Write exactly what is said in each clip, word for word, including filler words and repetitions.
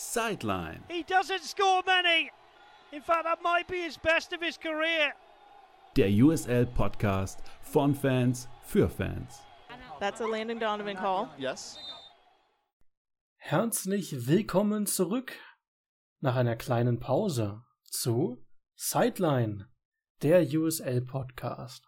Sideline. He doesn't score many. In fact, that might be his best of his career. Der U S L-Podcast von Fans für Fans. That's a Landon Donovan call. Yes. Herzlich willkommen zurück nach einer kleinen Pause zu Sideline, der U S L-Podcast.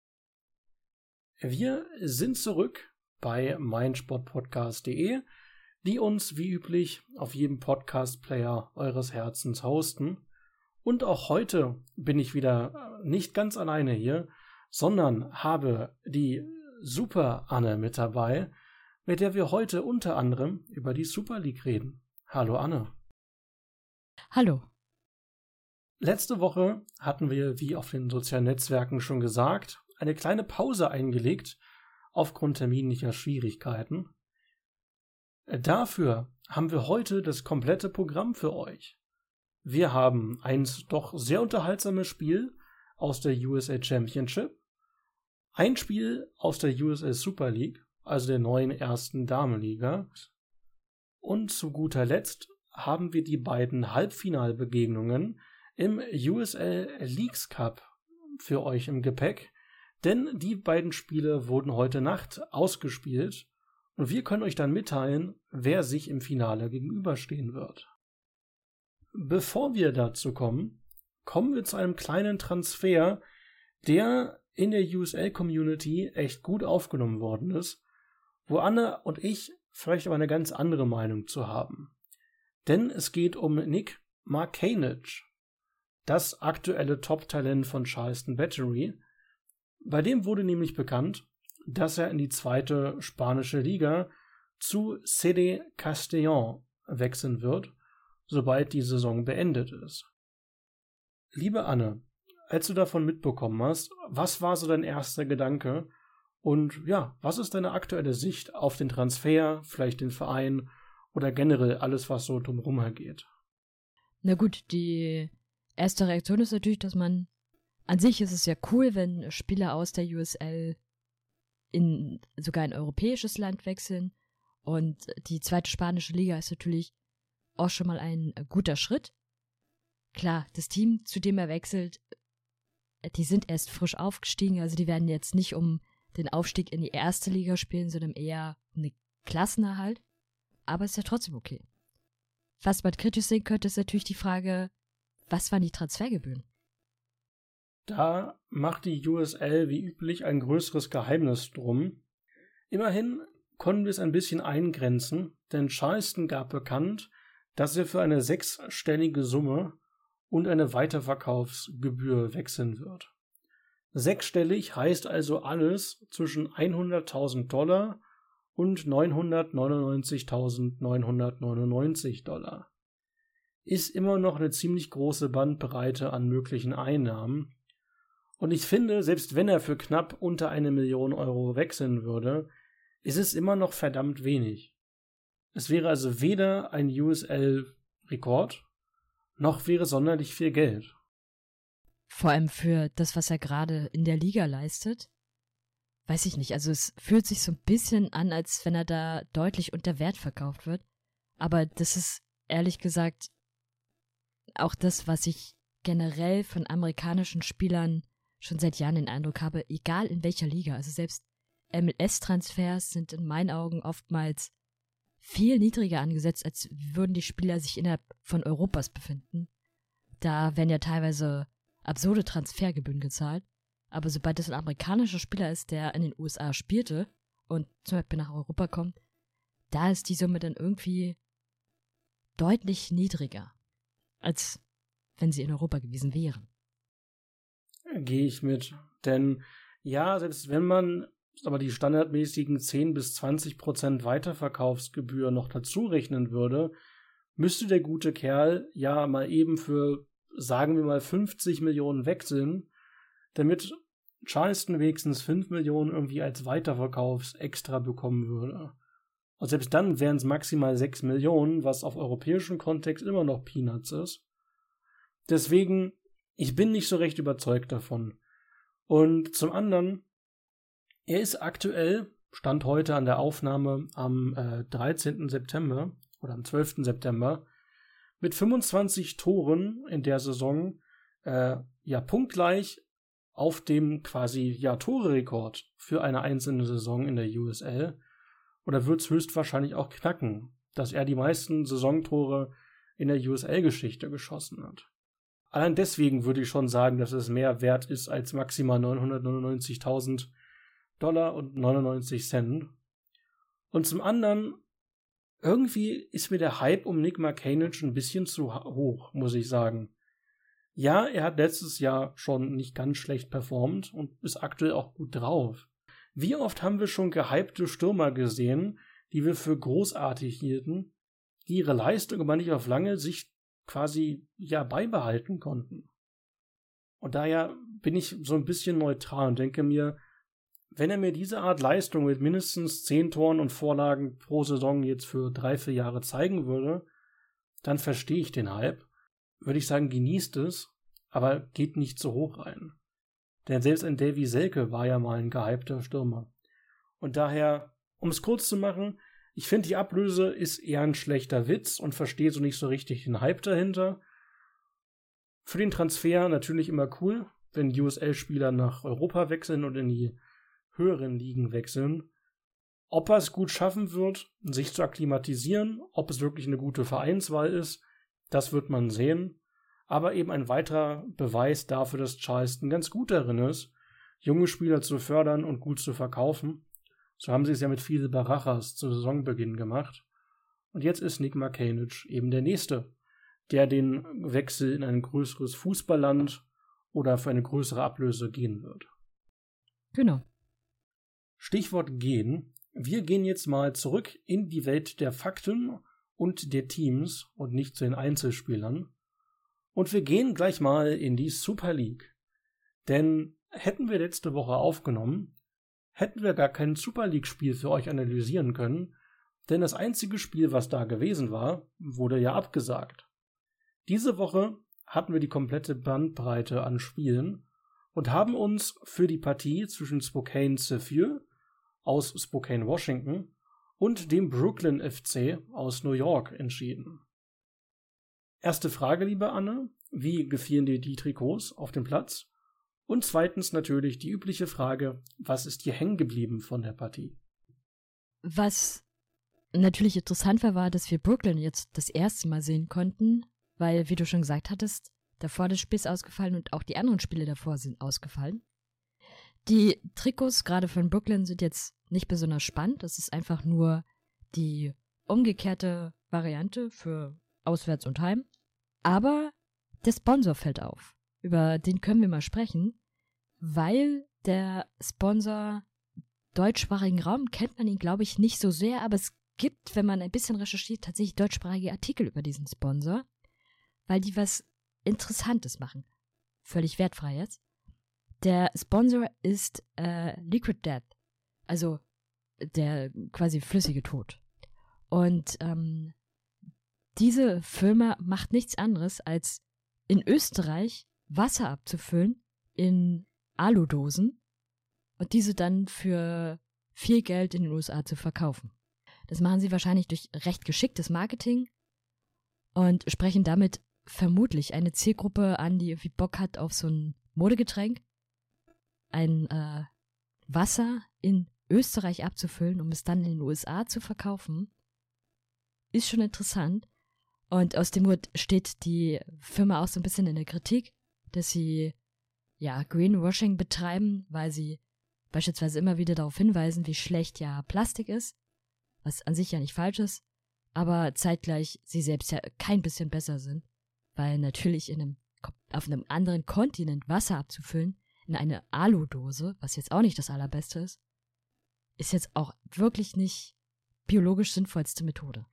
Wir sind zurück bei meinsportpodcast punkt de, die uns wie üblich auf jedem Podcast-Player eures Herzens hosten. Und auch heute bin ich wieder nicht ganz alleine hier, sondern habe die Super Anne mit dabei, mit der wir heute unter anderem über die Super League reden. Hallo Anne. Hallo. Letzte Woche hatten wir, wie auf den sozialen Netzwerken schon gesagt, eine kleine Pause eingelegt aufgrund terminlicher Schwierigkeiten. Dafür haben wir heute das komplette Programm für euch. Wir haben ein doch sehr unterhaltsames Spiel aus der U S L Championship, ein Spiel aus der U S L Super League, also der neuen ersten Damenliga, und zu guter Letzt haben wir die beiden Halbfinalbegegnungen im U S L Leagues Cup für euch im Gepäck, denn die beiden Spiele wurden heute Nacht ausgespielt und wir können euch dann mitteilen, wer sich im Finale gegenüberstehen wird. Bevor wir dazu kommen, kommen wir zu einem kleinen Transfer, der in der U S L-Community echt gut aufgenommen worden ist, wo Anne und ich vielleicht aber eine ganz andere Meinung zu haben. Denn es geht um Nick Markanich, das aktuelle Top-Talent von Charleston Battery. Bei dem wurde nämlich bekannt, dass er in die zweite spanische Liga zu C D Castellón wechseln wird, sobald die Saison beendet ist. Liebe Anne, als du davon mitbekommen hast, was war so dein erster Gedanke und ja, was ist deine aktuelle Sicht auf den Transfer, vielleicht den Verein oder generell alles, was so drumherum hergeht? Na gut, die erste Reaktion ist natürlich, dass man, an sich ist es ja cool, wenn Spieler aus der U S L in sogar ein europäisches Land wechseln, und die zweite spanische Liga ist natürlich auch schon mal ein guter Schritt. Klar, das Team, zu dem er wechselt, die sind erst frisch aufgestiegen, also die werden jetzt nicht um den Aufstieg in die erste Liga spielen, sondern eher um den Klassenerhalt. Aber ist ja trotzdem okay. Was man kritisch sehen könnte, ist natürlich die Frage, was waren die Transfergebühren? Da macht die U S L wie üblich ein größeres Geheimnis drum. Immerhin konnten wir es ein bisschen eingrenzen, denn Charleston gab bekannt, dass er für eine sechsstellige Summe und eine Weiterverkaufsgebühr wechseln wird. Sechsstellig heißt also alles zwischen hunderttausend Dollar und neunhundertneunundneunzigtausendneunhundertneunundneunzig Dollar. Ist immer noch eine ziemlich große Bandbreite an möglichen Einnahmen. Und ich finde, selbst wenn er für knapp unter eine Million Euro wechseln würde, ist es immer noch verdammt wenig. Es wäre also weder ein U S L-Rekord, noch wäre sonderlich viel Geld. Vor allem für das, was er gerade in der Liga leistet, weiß ich nicht. Also es fühlt sich so ein bisschen an, als wenn er da deutlich unter Wert verkauft wird. Aber das ist ehrlich gesagt auch das, was ich generell von amerikanischen Spielern schon seit Jahren den Eindruck habe, egal in welcher Liga. Also selbst M L S-Transfers sind in meinen Augen oftmals viel niedriger angesetzt, als würden die Spieler sich innerhalb von Europas befinden. Da werden ja teilweise absurde Transfergebühren gezahlt. Aber sobald es ein amerikanischer Spieler ist, der in den U S A spielte und zum Beispiel nach Europa kommt, da ist die Summe dann irgendwie deutlich niedriger, als wenn sie in Europa gewesen wären. Gehe ich mit. Denn ja, selbst wenn man aber die standardmäßigen zehn bis zwanzig Prozent Weiterverkaufsgebühr noch dazu rechnen würde, müsste der gute Kerl ja mal eben für, sagen wir mal, fünfzig Millionen wechseln, damit Charleston wenigstens fünf Millionen irgendwie als Weiterverkaufsextra bekommen würde. Und selbst dann wären es maximal sechs Millionen, was auf europäischem Kontext immer noch Peanuts ist. Deswegen, ich bin nicht so recht überzeugt davon. Und zum anderen, er ist aktuell, Stand heute an der Aufnahme am äh, dreizehnten September oder am zwölften September, mit fünfundzwanzig Toren in der Saison äh, ja punktgleich auf dem quasi ja Tore-Rekord für eine einzelne Saison in der U S L. Oder wird es höchstwahrscheinlich auch knacken, dass er die meisten Saisontore in der U S L-Geschichte geschossen hat. Allein deswegen würde ich schon sagen, dass es mehr wert ist als maximal neunhundertneunundneunzigtausend Dollar und neunundneunzig Cent. Und zum anderen, irgendwie ist mir der Hype um Nick Marcanich ein bisschen zu hoch, muss ich sagen. Ja, er hat letztes Jahr schon nicht ganz schlecht performt und ist aktuell auch gut drauf. Wie oft haben wir schon gehypte Stürmer gesehen, die wir für großartig hielten, die ihre Leistung aber nicht auf lange Sicht quasi ja beibehalten konnten. Und daher bin ich so ein bisschen neutral und denke mir, wenn er mir diese Art Leistung mit mindestens zehn Toren und Vorlagen pro Saison jetzt für drei, vier Jahre zeigen würde, dann verstehe ich den Hype. Würde ich sagen, genießt es, aber geht nicht zu hoch rein. Denn selbst ein Davy Selke war ja mal ein gehypter Stürmer. Und daher, um es kurz zu machen, ich finde, die Ablöse ist eher ein schlechter Witz und verstehe so nicht so richtig den Hype dahinter. Für den Transfer natürlich immer cool, wenn U S L-Spieler nach Europa wechseln und in die höheren Ligen wechseln. Ob er es gut schaffen wird, sich zu akklimatisieren, ob es wirklich eine gute Vereinswahl ist, das wird man sehen. Aber eben ein weiterer Beweis dafür, dass Charleston ganz gut darin ist, junge Spieler zu fördern und gut zu verkaufen. So haben sie es ja mit Fidel Barajas zu Saisonbeginn gemacht. Und jetzt ist Nick Marcanich eben der Nächste, der den Wechsel in ein größeres Fußballland oder für eine größere Ablöse gehen wird. Genau. Stichwort gehen. Wir gehen jetzt mal zurück in die Welt der Fakten und der Teams und nicht zu den Einzelspielern. Und wir gehen gleich mal in die Super League. Denn hätten wir letzte Woche aufgenommen, hätten wir gar kein Super League-Spiel für euch analysieren können, denn das einzige Spiel, was da gewesen war, wurde ja abgesagt. Diese Woche hatten wir die komplette Bandbreite an Spielen und haben uns für die Partie zwischen Spokane Zephyr aus Spokane, Washington und dem Brooklyn F C aus New York entschieden. Erste Frage, liebe Anne, wie gefielen dir die Trikots auf dem Platz? Und zweitens natürlich die übliche Frage, was ist dir hängen geblieben von der Partie? Was natürlich interessant war, war, dass wir Brooklyn jetzt das erste Mal sehen konnten, weil, wie du schon gesagt hattest, davor das Spiel ist ausgefallen und auch die anderen Spiele davor sind ausgefallen. Die Trikots gerade von Brooklyn sind jetzt nicht besonders spannend. Das ist einfach nur die umgekehrte Variante für Auswärts und Heim. Aber der Sponsor fällt auf. Über den können wir mal sprechen, weil der Sponsor deutschsprachigen Raum kennt man ihn, glaube ich, nicht so sehr, aber es gibt, wenn man ein bisschen recherchiert, tatsächlich deutschsprachige Artikel über diesen Sponsor, weil die was Interessantes machen. Völlig wertfrei jetzt. Der Sponsor ist äh, Liquid Death, also der quasi flüssige Tod. Und ähm, diese Firma macht nichts anderes, als in Österreich Wasser abzufüllen in Aludosen und diese dann für viel Geld in den U S A zu verkaufen. Das machen sie wahrscheinlich durch recht geschicktes Marketing und sprechen damit vermutlich eine Zielgruppe an, die irgendwie Bock hat auf so ein Modegetränk, ein äh, Wasser in Österreich abzufüllen, um es dann in den U S A zu verkaufen, ist schon interessant. Und aus dem Grund steht die Firma auch so ein bisschen in der Kritik, dass sie ja Greenwashing betreiben, weil sie beispielsweise immer wieder darauf hinweisen, wie schlecht ja Plastik ist, was an sich ja nicht falsch ist, aber zeitgleich sie selbst ja kein bisschen besser sind, weil natürlich in einem, auf einem anderen Kontinent Wasser abzufüllen in eine Aludose, was jetzt auch nicht das Allerbeste ist, ist jetzt auch wirklich nicht biologisch sinnvollste Methode.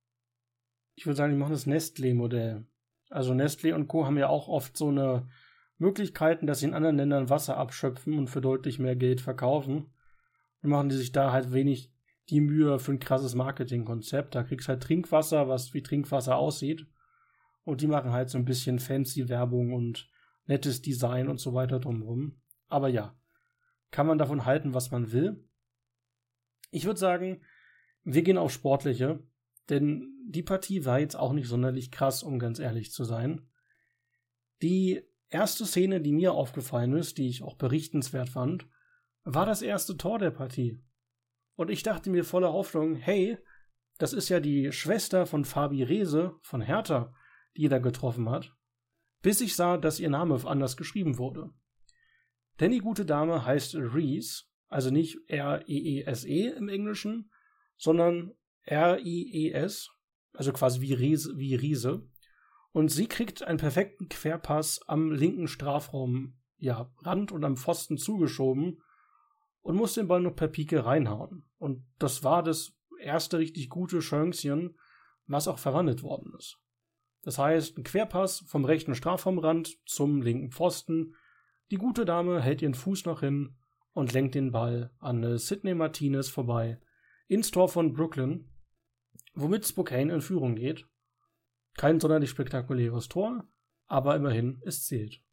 Ich würde sagen, die machen das Nestlé-Modell. Also Nestlé und Co. haben ja auch oft so eine Möglichkeiten, dass sie in anderen Ländern Wasser abschöpfen und für deutlich mehr Geld verkaufen. Und machen die sich da halt wenig die Mühe für ein krasses Marketingkonzept. Da kriegst du halt Trinkwasser, was wie Trinkwasser aussieht. Und die machen halt so ein bisschen fancy Werbung und nettes Design und so weiter drumherum. Aber ja, kann man davon halten, was man will. Ich würde sagen, wir gehen auf Sportliche. denn die Partie war jetzt auch nicht sonderlich krass, um ganz ehrlich zu sein. Die erste Szene, die mir aufgefallen ist, die ich auch berichtenswert fand, war das erste Tor der Partie. Und ich dachte mir voller Hoffnung, hey, das ist ja die Schwester von Fabi Rehse von Hertha, die da getroffen hat, bis ich sah, dass ihr Name anders geschrieben wurde. Denn die gute Dame heißt Reese, also nicht R E E S E im Englischen, sondern R I E S, also quasi wie Riese, wie Riese. Und sie kriegt einen perfekten Querpass am linken Strafraum, ja, Rand und am Pfosten zugeschoben und muss den Ball noch per Pike reinhauen. Und das war das erste richtig gute Chancen, was auch verwandelt worden ist. Das heißt, ein Querpass vom rechten Strafraumrand zum linken Pfosten. Die gute Dame hält ihren Fuß noch hin und lenkt den Ball an Sidney Martinez vorbei ins Tor von Brooklyn, womit Spokane in Führung geht. Kein sonderlich spektakuläres Tor, aber immerhin, es zählt.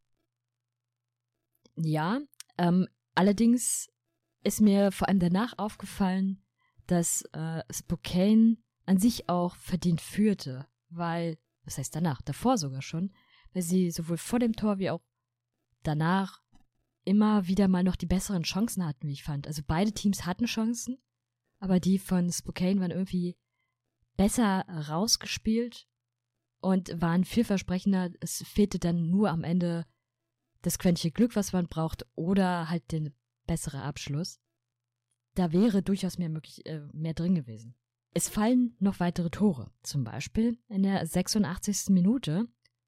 Ja, ähm, allerdings ist mir vor allem danach aufgefallen, dass äh, Spokane an sich auch verdient führte, weil, was heißt danach, davor sogar schon, weil sie sowohl vor dem Tor wie auch danach immer wieder mal noch die besseren Chancen hatten, wie ich fand. Also beide Teams hatten Chancen, aber die von Spokane waren irgendwie besser rausgespielt und waren vielversprechender. Es fehlte dann nur am Ende das Quäntchen Glück, was man braucht, oder halt der bessere Abschluss. Da wäre durchaus mehr möglich, äh, mehr drin gewesen. Es fallen noch weitere Tore, zum Beispiel in der sechsundachtzigsten Minute.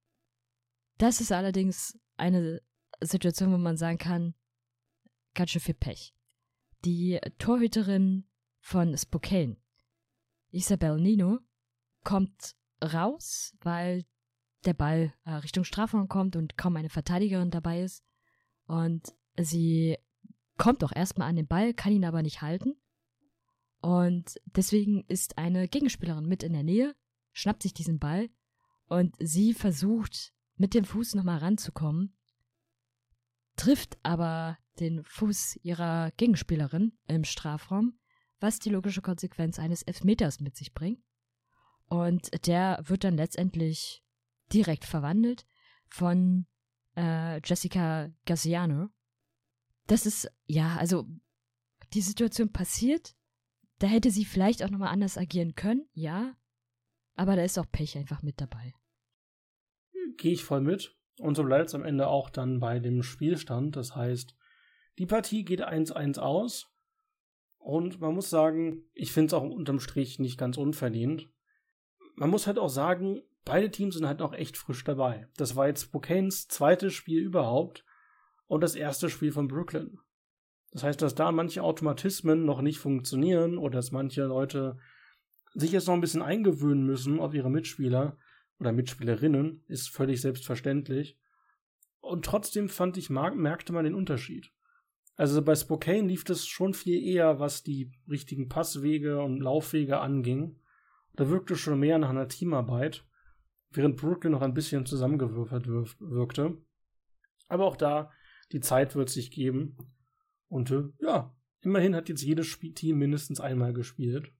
Das ist allerdings eine Situation, wo man sagen kann, ganz schön viel Pech. Die Torhüterin von Spokane, Isabel Nino, kommt raus, weil der Ball äh, Richtung Strafraum kommt und kaum eine Verteidigerin dabei ist. Und sie kommt auch erstmal an den Ball, kann ihn aber nicht halten. Und deswegen ist eine Gegenspielerin mit in der Nähe, schnappt sich diesen Ball und sie versucht, mit dem Fuß nochmal ranzukommen, trifft aber den Fuß ihrer Gegenspielerin im Strafraum, was die logische Konsequenz eines Elfmeters mit sich bringt. Und der wird dann letztendlich direkt verwandelt von äh, Jessica Gaziano. Das ist, ja, also die Situation passiert, da hätte sie vielleicht auch nochmal anders agieren können, ja, aber da ist auch Pech einfach mit dabei. Gehe ich voll mit. Und so bleibt es am Ende auch dann bei dem Spielstand. Das heißt, die Partie geht eins eins aus. Und man muss sagen, ich finde es auch unterm Strich nicht ganz unverdient. Man muss halt auch sagen, beide Teams sind halt noch echt frisch dabei. Das war jetzt Spokanes zweites Spiel überhaupt und das erste Spiel von Brooklyn. Das heißt, dass da manche Automatismen noch nicht funktionieren oder dass manche Leute sich jetzt noch ein bisschen eingewöhnen müssen auf ihre Mitspieler oder Mitspielerinnen, ist völlig selbstverständlich. Und trotzdem fand ich, merkte man den Unterschied. Also bei Spokane lief das schon viel eher, was die richtigen Passwege und Laufwege anging. Da wirkte schon mehr nach einer Teamarbeit, während Brooklyn noch ein bisschen zusammengewürfelt wirkte. Aber auch da, die Zeit wird sich geben. Und äh, ja, immerhin hat jetzt jedes Team mindestens einmal gespielt.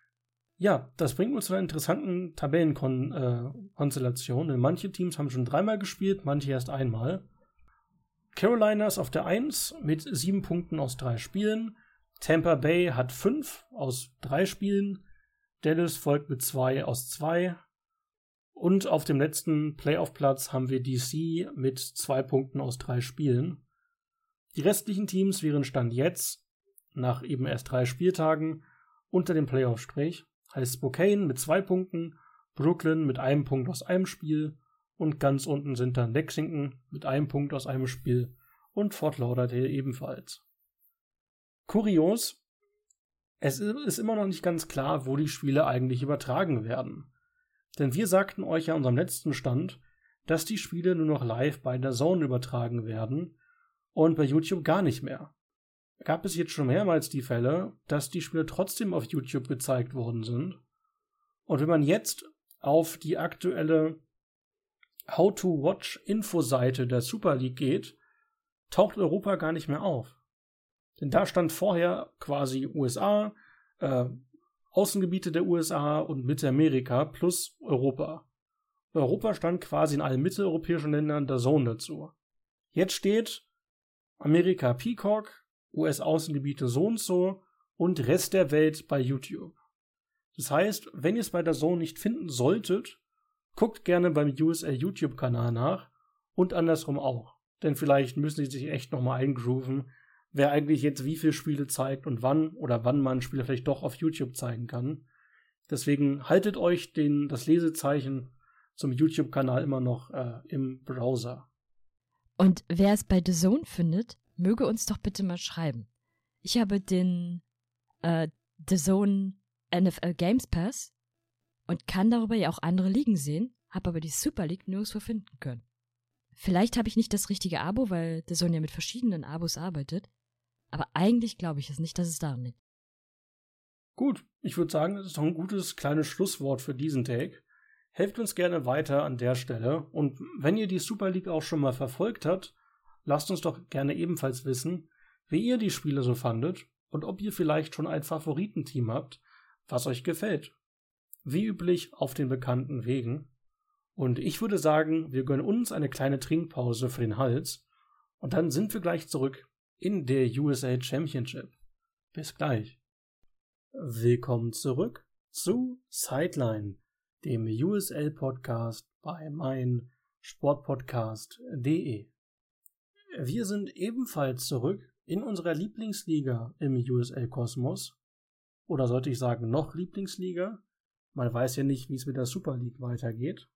Ja, das bringt uns zu einer interessanten Tabellenkonstellation, äh, denn manche Teams haben schon dreimal gespielt, manche erst einmal. Carolina ist auf der eins mit sieben Punkten aus drei Spielen. Tampa Bay hat fünf aus drei Spielen. Dallas folgt mit zwei aus zwei. Und auf dem letzten Playoff-Platz haben wir D C mit zwei Punkten aus drei Spielen. Die restlichen Teams wären Stand jetzt, nach eben erst drei Spieltagen, unter dem Playoff-Strich. Heißt Spokane mit zwei Punkten, Brooklyn mit einem Punkt aus einem Spiel und ganz unten sind dann Lexington mit einem Punkt aus einem Spiel und Fort Lauderdale ebenfalls. Kurios, es ist immer noch nicht ganz klar, wo die Spiele eigentlich übertragen werden. Denn wir sagten euch ja an unserem letzten Stand, dass die Spiele nur noch live bei der Zone übertragen werden und bei YouTube gar nicht mehr. Gab es jetzt schon mehrmals die Fälle, dass die Spiele trotzdem auf YouTube gezeigt worden sind. Und wenn man jetzt auf die aktuelle How-to-Watch-Info-Seite der Super League geht, taucht Europa gar nicht mehr auf. Denn da stand vorher quasi U S A, äh, Außengebiete der U S A und Mittelamerika plus Europa. Europa stand quasi in allen mitteleuropäischen Ländern der Zone dazu. Jetzt steht Amerika Peacock, U S-Außengebiete so und so und Rest der Welt bei YouTube. Das heißt, wenn ihr es bei der Zone nicht finden solltet, guckt gerne beim U S L YouTube-Kanal nach und andersrum auch. Denn vielleicht müssen sie sich echt nochmal eingrooven, wer eigentlich jetzt wie viele Spiele zeigt und wann oder wann man Spiele vielleicht doch auf YouTube zeigen kann. Deswegen haltet euch den, das Lesezeichen zum YouTube-Kanal immer noch äh, im Browser. Und wer es bei The Zone findet, möge uns doch bitte mal schreiben. Ich habe den äh, The Zone N F L Games Pass und kann darüber ja auch andere Ligen sehen, habe aber die Super League nirgendwo finden können. Vielleicht habe ich nicht das richtige Abo, weil The Zone ja mit verschiedenen Abos arbeitet, aber eigentlich glaube ich es nicht, dass es daran liegt. Gut, ich würde sagen, das ist doch ein gutes kleines Schlusswort für diesen Take. Helft uns gerne weiter an der Stelle und wenn ihr die Super League auch schon mal verfolgt habt, lasst uns doch gerne ebenfalls wissen, wie ihr die Spiele so fandet und ob ihr vielleicht schon ein Favoritenteam habt, was euch gefällt. Wie üblich auf den bekannten Wegen. Und ich würde sagen, wir gönnen uns eine kleine Trinkpause für den Hals und dann sind wir gleich zurück in der U S A Championship. Bis gleich. Willkommen zurück zu Sideline, dem U S L-Podcast bei mein Sportpodcast punkt de. Wir sind ebenfalls zurück in unserer Lieblingsliga im U S L-Kosmos. Oder sollte ich sagen, noch Lieblingsliga? Man weiß ja nicht, wie es mit der Super League weitergeht.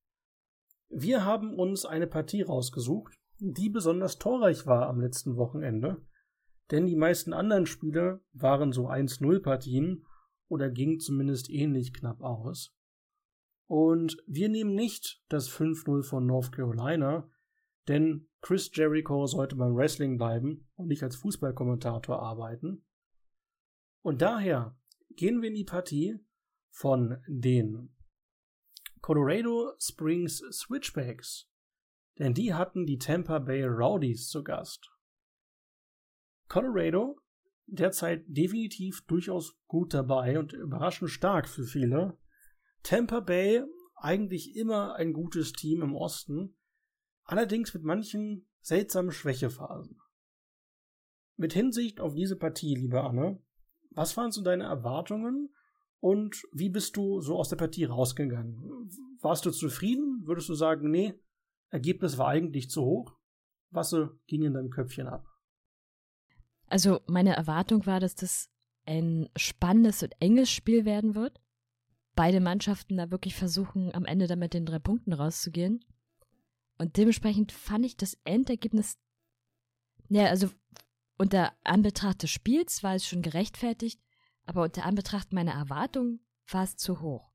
Wir haben uns eine Partie rausgesucht, die besonders torreich war am letzten Wochenende, denn die meisten anderen Spiele waren so eins null Partien oder gingen zumindest ähnlich knapp aus. Und wir nehmen nicht das fünf null von North Carolina, denn Chris Jericho sollte beim Wrestling bleiben und nicht als Fußballkommentator arbeiten. Und daher gehen wir in die Partie von den Colorado Springs Switchbacks, denn die hatten die Tampa Bay Rowdies zu Gast. Colorado derzeit definitiv durchaus gut dabei und überraschend stark für viele. Tampa Bay eigentlich immer ein gutes Team im Osten, allerdings mit manchen seltsamen Schwächephasen. Mit Hinsicht auf diese Partie, liebe Anne, was waren so deine Erwartungen und wie bist du so aus der Partie rausgegangen? Warst du zufrieden? Würdest du sagen, nee, Ergebnis war eigentlich zu hoch? Was so ging in deinem Köpfchen ab? Also meine Erwartung war, dass das ein spannendes und enges Spiel werden wird. Beide Mannschaften da wirklich versuchen, am Ende dann mit den drei Punkten rauszugehen. Und dementsprechend fand ich das Endergebnis, ja, also unter Anbetracht des Spiels war es schon gerechtfertigt, aber unter Anbetracht meiner Erwartung war es zu hoch.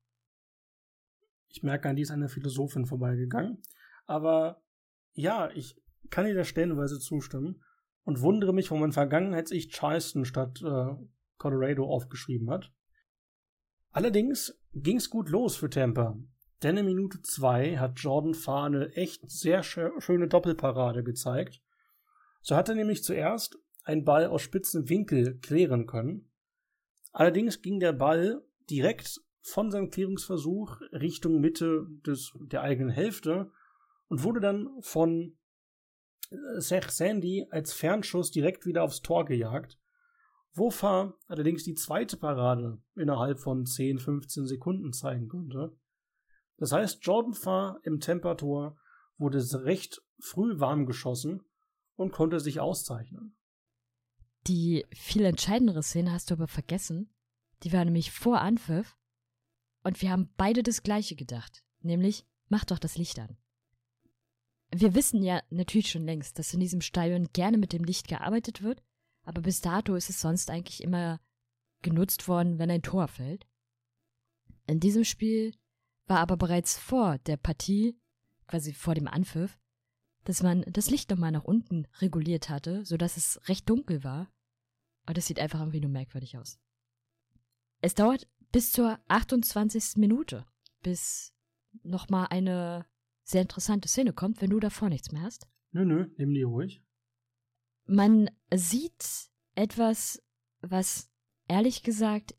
Ich merke, an die ist eine Philosophin vorbeigegangen. Aber ja, ich kann dir da stellenweise zustimmen und wundere mich, wo man Vergangenheits-Ich Charleston statt äh, Colorado aufgeschrieben hat. Allerdings ging es gut los für Tampa, denn in Minute zwei hat Jordan Farr eine echt sehr sch- schöne Doppelparade gezeigt. So hat er nämlich zuerst einen Ball aus spitzem Winkel klären können. Allerdings ging der Ball direkt von seinem Klärungsversuch Richtung Mitte des, der eigenen Hälfte und wurde dann von Sech Sandy als Fernschuss direkt wieder aufs Tor gejagt, wo Farr allerdings die zweite Parade innerhalb von zehn, fünfzehn Sekunden zeigen konnte. Das heißt, Jordan Farr im Tampa-Tor wurde recht früh warm geschossen und konnte sich auszeichnen. Die viel entscheidendere Szene hast du aber vergessen. Die war nämlich vor Anpfiff und wir haben beide das Gleiche gedacht, nämlich, mach doch das Licht an. Wir wissen ja natürlich schon längst, dass in diesem Stadion gerne mit dem Licht gearbeitet wird, aber bis dato ist es sonst eigentlich immer genutzt worden, wenn ein Tor fällt. In diesem Spiel war aber bereits vor der Partie, quasi vor dem Anpfiff, dass man das Licht nochmal nach unten reguliert hatte, sodass es recht dunkel war. Aber das sieht einfach irgendwie nur merkwürdig aus. Es dauert bis zur achtundzwanzigsten Minute, bis nochmal eine sehr interessante Szene kommt, wenn du davor nichts mehr hast. Nö, nö, nimm die ruhig. Man sieht etwas, was ehrlich gesagt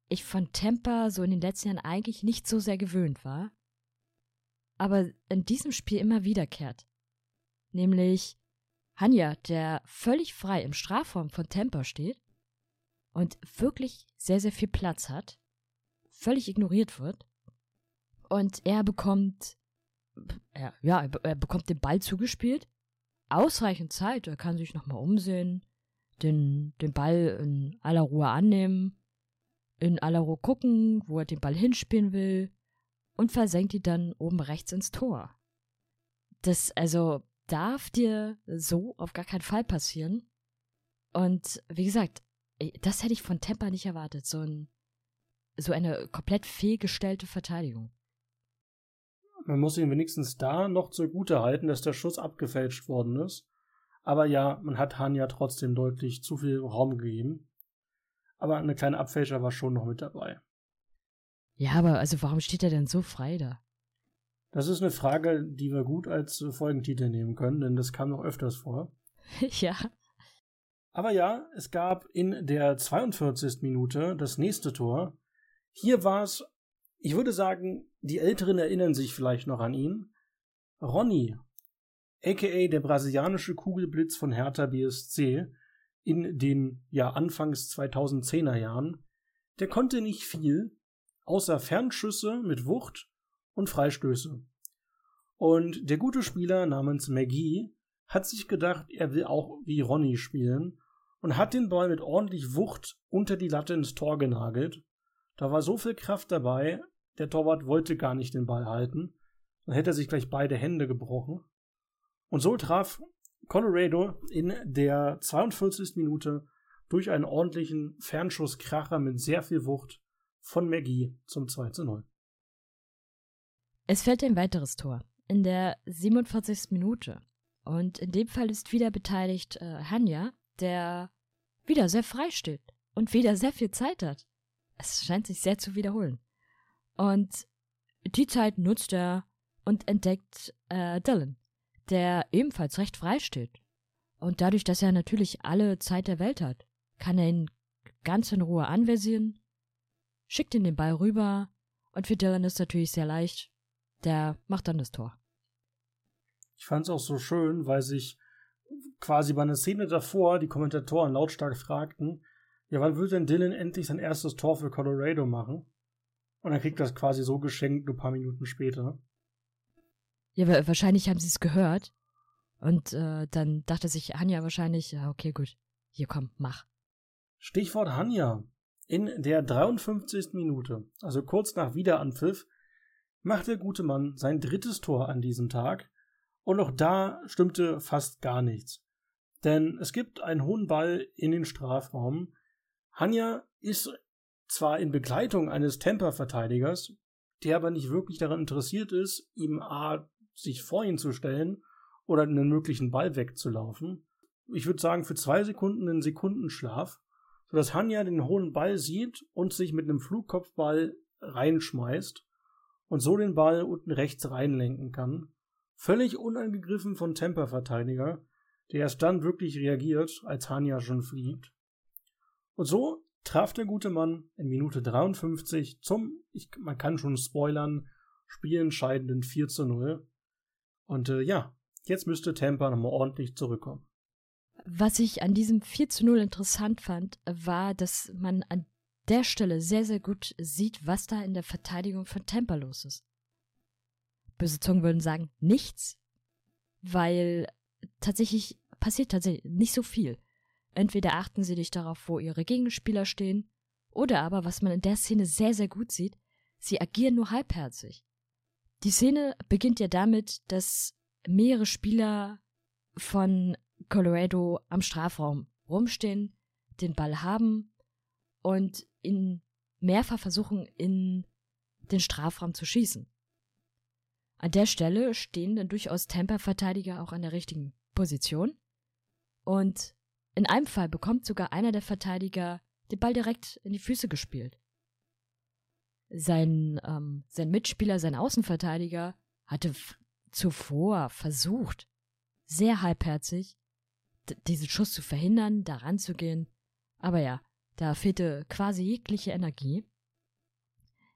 ich von Tampa so in den letzten Jahren eigentlich nicht so sehr gewöhnt war, aber in diesem Spiel immer wiederkehrt. Nämlich Hanya, der völlig frei im Strafraum von Tampa steht und wirklich sehr, sehr viel Platz hat, völlig ignoriert wird und er bekommt, er, ja, er bekommt den Ball zugespielt, ausreichend Zeit, er kann sich nochmal umsehen, den, den Ball in aller Ruhe annehmen, in aller Ruhe gucken, wo er den Ball hinspielen will und versenkt ihn dann oben rechts ins Tor. Das also darf dir so auf gar keinen Fall passieren. Und wie gesagt, das hätte ich von Tampa nicht erwartet, so, ein, so eine komplett fehlgestellte Verteidigung. Man muss ihn wenigstens da noch zugute halten, dass der Schuss abgefälscht worden ist. Aber ja, man hat Hanya trotzdem deutlich zu viel Raum gegeben. Aber eine kleine Abfälscher war schon noch mit dabei. Ja, aber also warum steht er denn so frei da? Das ist eine Frage, die wir gut als Folgentitel nehmen können, denn das kam noch öfters vor. Ja. Aber ja, es gab in der zweiundvierzigsten Minute das nächste Tor. Hier war es, ich würde sagen, die Älteren erinnern sich vielleicht noch an ihn. Ronny, aka der brasilianische Kugelblitz von Hertha B S C, in den ja anfangs zweitausendzehner Jahren, der konnte nicht viel, außer Fernschüsse mit Wucht und Freistöße. Und der gute Spieler namens McGee hat sich gedacht, er will auch wie Ronny spielen und hat den Ball mit ordentlich Wucht unter die Latte ins Tor genagelt. Da war so viel Kraft dabei, der Torwart wollte gar nicht den Ball halten, dann hätte er sich gleich beide Hände gebrochen. Und so traf Colorado in der zweiundvierzigsten Minute durch einen ordentlichen Fernschusskracher mit sehr viel Wucht von McGee zum zwei zu null. Es fällt ein weiteres Tor in der siebenundvierzigsten Minute. Und in dem Fall ist wieder beteiligt äh, Hanya, der wieder sehr frei steht und wieder sehr viel Zeit hat. Es scheint sich sehr zu wiederholen. Und die Zeit nutzt er und entdeckt äh, Dylan, der ebenfalls recht frei steht. Und dadurch, dass er natürlich alle Zeit der Welt hat, kann er ihn ganz in Ruhe anvisieren, schickt ihn den Ball rüber und für Dylan ist natürlich sehr leicht. Der macht dann das Tor. Ich fand es auch so schön, weil sich quasi bei einer Szene davor die Kommentatoren lautstark fragten, ja, wann wird denn Dylan endlich sein erstes Tor für Colorado machen? Und er kriegt das quasi so geschenkt ein paar Minuten später. Ja, aber wahrscheinlich haben sie es gehört und äh, dann dachte sich Hanya wahrscheinlich, ja, okay, gut, hier komm, mach. Stichwort Hanya. In der dreiundfünfzigsten Minute, also kurz nach Wiederanpfiff, macht der gute Mann sein drittes Tor an diesem Tag und auch da stimmte fast gar nichts. Denn es gibt einen hohen Ball in den Strafraum. Hanya ist zwar in Begleitung eines Tampa-Verteidigers, der aber nicht wirklich daran interessiert ist, ihm A, sich vor ihn zu stellen oder einen möglichen Ball wegzulaufen. Ich würde sagen, für zwei Sekunden einen Sekundenschlaf, sodass Hanya den hohen Ball sieht und sich mit einem Flugkopfball reinschmeißt und so den Ball unten rechts reinlenken kann. Völlig unangegriffen von Tampa-Verteidiger, der erst dann wirklich reagiert, als Hanya schon fliegt. Und so traf der gute Mann in Minute dreiundfünfzig zum, ich, man kann schon spoilern, spielentscheidenden vier zu null. Und äh, ja, jetzt müsste Tampa nochmal ordentlich zurückkommen. Was ich an diesem vier zu null interessant fand, war, dass man an der Stelle sehr, sehr gut sieht, was da in der Verteidigung von Tampa los ist. Böse Zungen würden sagen, nichts, weil tatsächlich passiert tatsächlich nicht so viel. Entweder achten sie nicht darauf, wo ihre Gegenspieler stehen, oder aber, was man in der Szene sehr, sehr gut sieht, sie agieren nur halbherzig. Die Szene beginnt ja damit, dass mehrere Spieler von Colorado am Strafraum rumstehen, den Ball haben und ihn mehrfach versuchen, in den Strafraum zu schießen. An der Stelle stehen dann durchaus Tampa-Verteidiger auch an der richtigen Position und in einem Fall bekommt sogar einer der Verteidiger den Ball direkt in die Füße gespielt. Sein, ähm, sein Mitspieler, sein Außenverteidiger, hatte f- zuvor versucht, sehr halbherzig, d- diesen Schuss zu verhindern, da ranzugehen. Aber ja, da fehlte quasi jegliche Energie.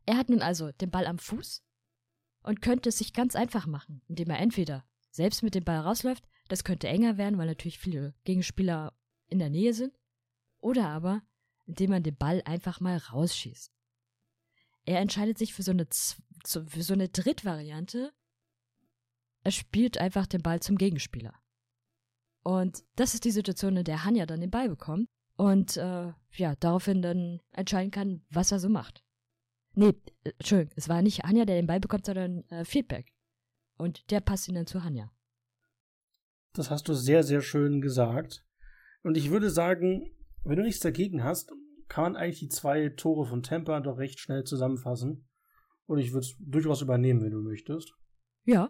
Er hat nun also den Ball am Fuß und könnte es sich ganz einfach machen, indem er entweder selbst mit dem Ball rausläuft, das könnte enger werden, weil natürlich viele Gegenspieler in der Nähe sind, oder aber indem man den Ball einfach mal rausschießt. Er entscheidet sich für so eine, für so eine Drittvariante. Er spielt einfach den Ball zum Gegenspieler. Und das ist die Situation, in der Hanya dann den Ball bekommt und äh, ja, daraufhin dann entscheiden kann, was er so macht. Nee, äh, Entschuldigung, es war nicht Hanya, der den Ball bekommt, sondern äh, Feedback. Und der passt ihn dann zu Hanya. Das hast du sehr, sehr schön gesagt. Und ich würde sagen, wenn du nichts dagegen hast, kann man eigentlich die zwei Tore von Tampa doch recht schnell zusammenfassen. Und ich würde es durchaus übernehmen, wenn du möchtest. Ja.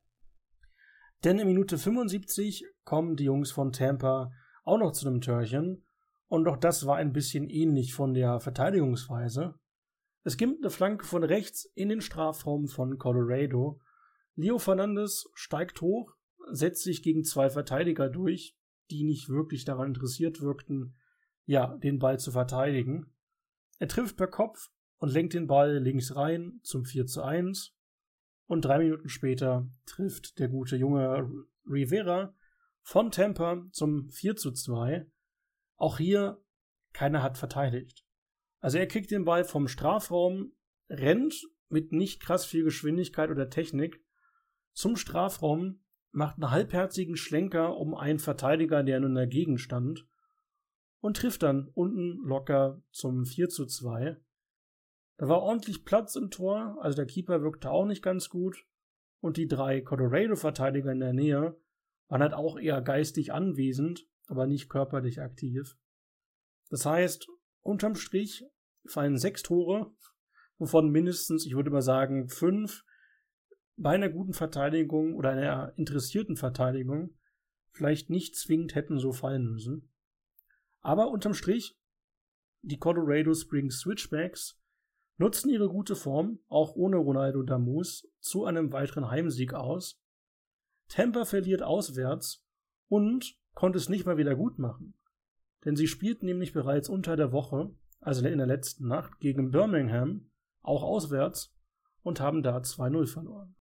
Denn in Minute fünfundsiebzig kommen die Jungs von Tampa auch noch zu einem Törchen. Und auch das war ein bisschen ähnlich von der Verteidigungsweise. Es gibt eine Flanke von rechts in den Strafraum von Colorado. Leo Fernandes steigt hoch, setzt sich gegen zwei Verteidiger durch, die nicht wirklich daran interessiert wirkten, ja, den Ball zu verteidigen. Er trifft per Kopf und lenkt den Ball links rein zum vier zu eins. Und drei Minuten später trifft der gute junge Rivera von Tampa zum vier zu zwei. Auch hier, keiner hat verteidigt. Also er kriegt den Ball vom Strafraum, rennt mit nicht krass viel Geschwindigkeit oder Technik zum Strafraum, macht einen halbherzigen Schlenker um einen Verteidiger, der nun dagegen stand, und trifft dann unten locker zum vier zu zwei. Da war ordentlich Platz im Tor, also der Keeper wirkte auch nicht ganz gut, und die drei Colorado-Verteidiger in der Nähe waren halt auch eher geistig anwesend, aber nicht körperlich aktiv. Das heißt, unterm Strich fallen sechs Tore, wovon mindestens, ich würde mal sagen, fünf bei einer guten Verteidigung oder einer interessierten Verteidigung vielleicht nicht zwingend hätten so fallen müssen. Aber unterm Strich, die Colorado Springs Switchbacks nutzen ihre gute Form, auch ohne Ronaldo Damus, zu einem weiteren Heimsieg aus. Tampa verliert auswärts und konnte es nicht mal wieder gut machen. Denn sie spielten nämlich bereits unter der Woche, also in der letzten Nacht, gegen Birmingham, auch auswärts, und haben da zwei null verloren.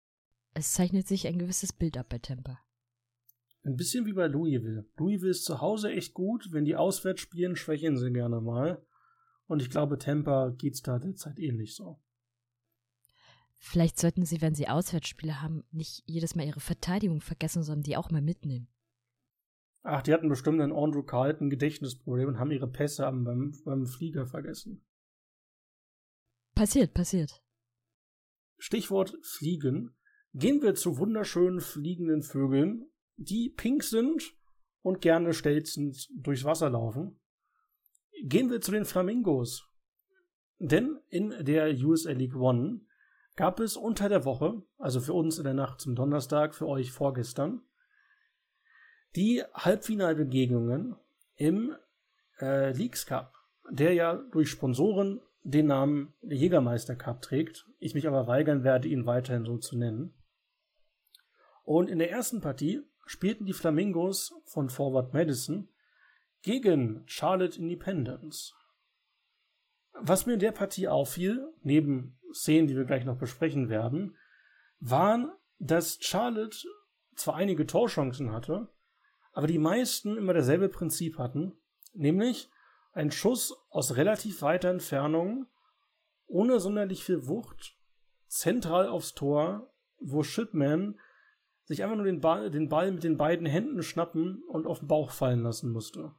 Es zeichnet sich ein gewisses Bild ab bei Tampa. Ein bisschen wie bei Louisville. Louisville ist zu Hause echt gut, wenn die auswärts spielen, schwächeln sie gerne mal. Und ich glaube, Tampa geht's da derzeit ähnlich so. Vielleicht sollten sie, wenn sie Auswärtsspiele haben, nicht jedes Mal ihre Verteidigung vergessen, sondern die auch mal mitnehmen. Ach, die hatten bestimmt ein Andrew Carlton Gedächtnisproblem und haben ihre Pässe am, beim, beim Flieger vergessen. Passiert, passiert. Stichwort Fliegen. Gehen wir zu wunderschönen fliegenden Vögeln, die pink sind und gerne stelzend durchs Wasser laufen. Gehen wir zu den Flamingos. Denn in der U S A League One gab es unter der Woche, also für uns in der Nacht zum Donnerstag, für euch vorgestern, die Halbfinalbegegnungen im äh, Leagues Cup, der ja durch Sponsoren den Namen Jägermeister Cup trägt. Ich mich aber weigern werde, ihn weiterhin so zu nennen. Und in der ersten Partie spielten die Flamingos von Forward Madison gegen Charlotte Independence. Was mir in der Partie auffiel, neben Szenen, die wir gleich noch besprechen werden, waren, dass Charlotte zwar einige Torchancen hatte, aber die meisten immer dasselbe Prinzip hatten, nämlich ein Schuss aus relativ weiter Entfernung, ohne sonderlich viel Wucht, zentral aufs Tor, wo Shipman sich einfach nur den Ball, den Ball mit den beiden Händen schnappen und auf den Bauch fallen lassen musste.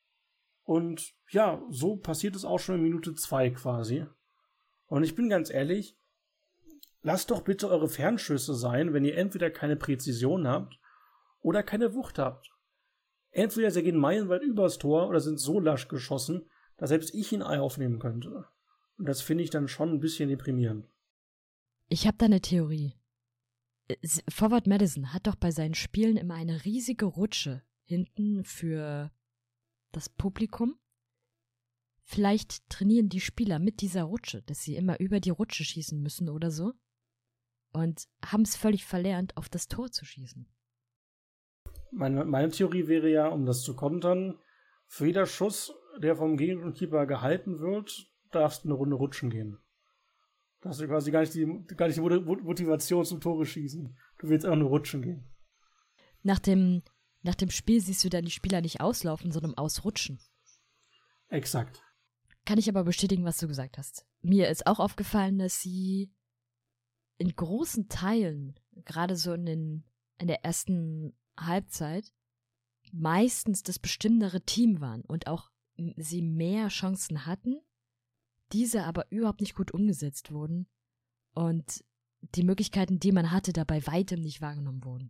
Und ja, so passiert es auch schon in Minute zwei quasi. Und ich bin ganz ehrlich, lasst doch bitte eure Fernschüsse sein, wenn ihr entweder keine Präzision habt oder keine Wucht habt. Entweder sie gehen meilenweit übers Tor oder sind so lasch geschossen, dass selbst ich ein Ei aufnehmen könnte. Und das finde ich dann schon ein bisschen deprimierend. Ich habe da eine Theorie. Forward Madison hat doch bei seinen Spielen immer eine riesige Rutsche hinten für das Publikum. Vielleicht trainieren die Spieler mit dieser Rutsche, dass sie immer über die Rutsche schießen müssen oder so. Und haben es völlig verlernt, auf das Tor zu schießen. Meine, meine Theorie wäre ja, um das zu kontern, für jeder Schuss, der vom Gegenkeeper gehalten wird, darfst du eine Runde rutschen gehen. Da hast du quasi gar nicht die, gar nicht die Motivation zum Tore schießen. Du willst einfach nur rutschen gehen. Nach dem, nach dem Spiel siehst du dann die Spieler nicht auslaufen, sondern ausrutschen. Exakt. Kann ich aber bestätigen, was du gesagt hast. Mir ist auch aufgefallen, dass sie in großen Teilen, gerade so in, den, in der ersten Halbzeit, meistens das bestimmendere Team waren und auch sie mehr Chancen hatten, diese aber überhaupt nicht gut umgesetzt wurden und die Möglichkeiten, die man hatte, dabei weitem nicht wahrgenommen wurden.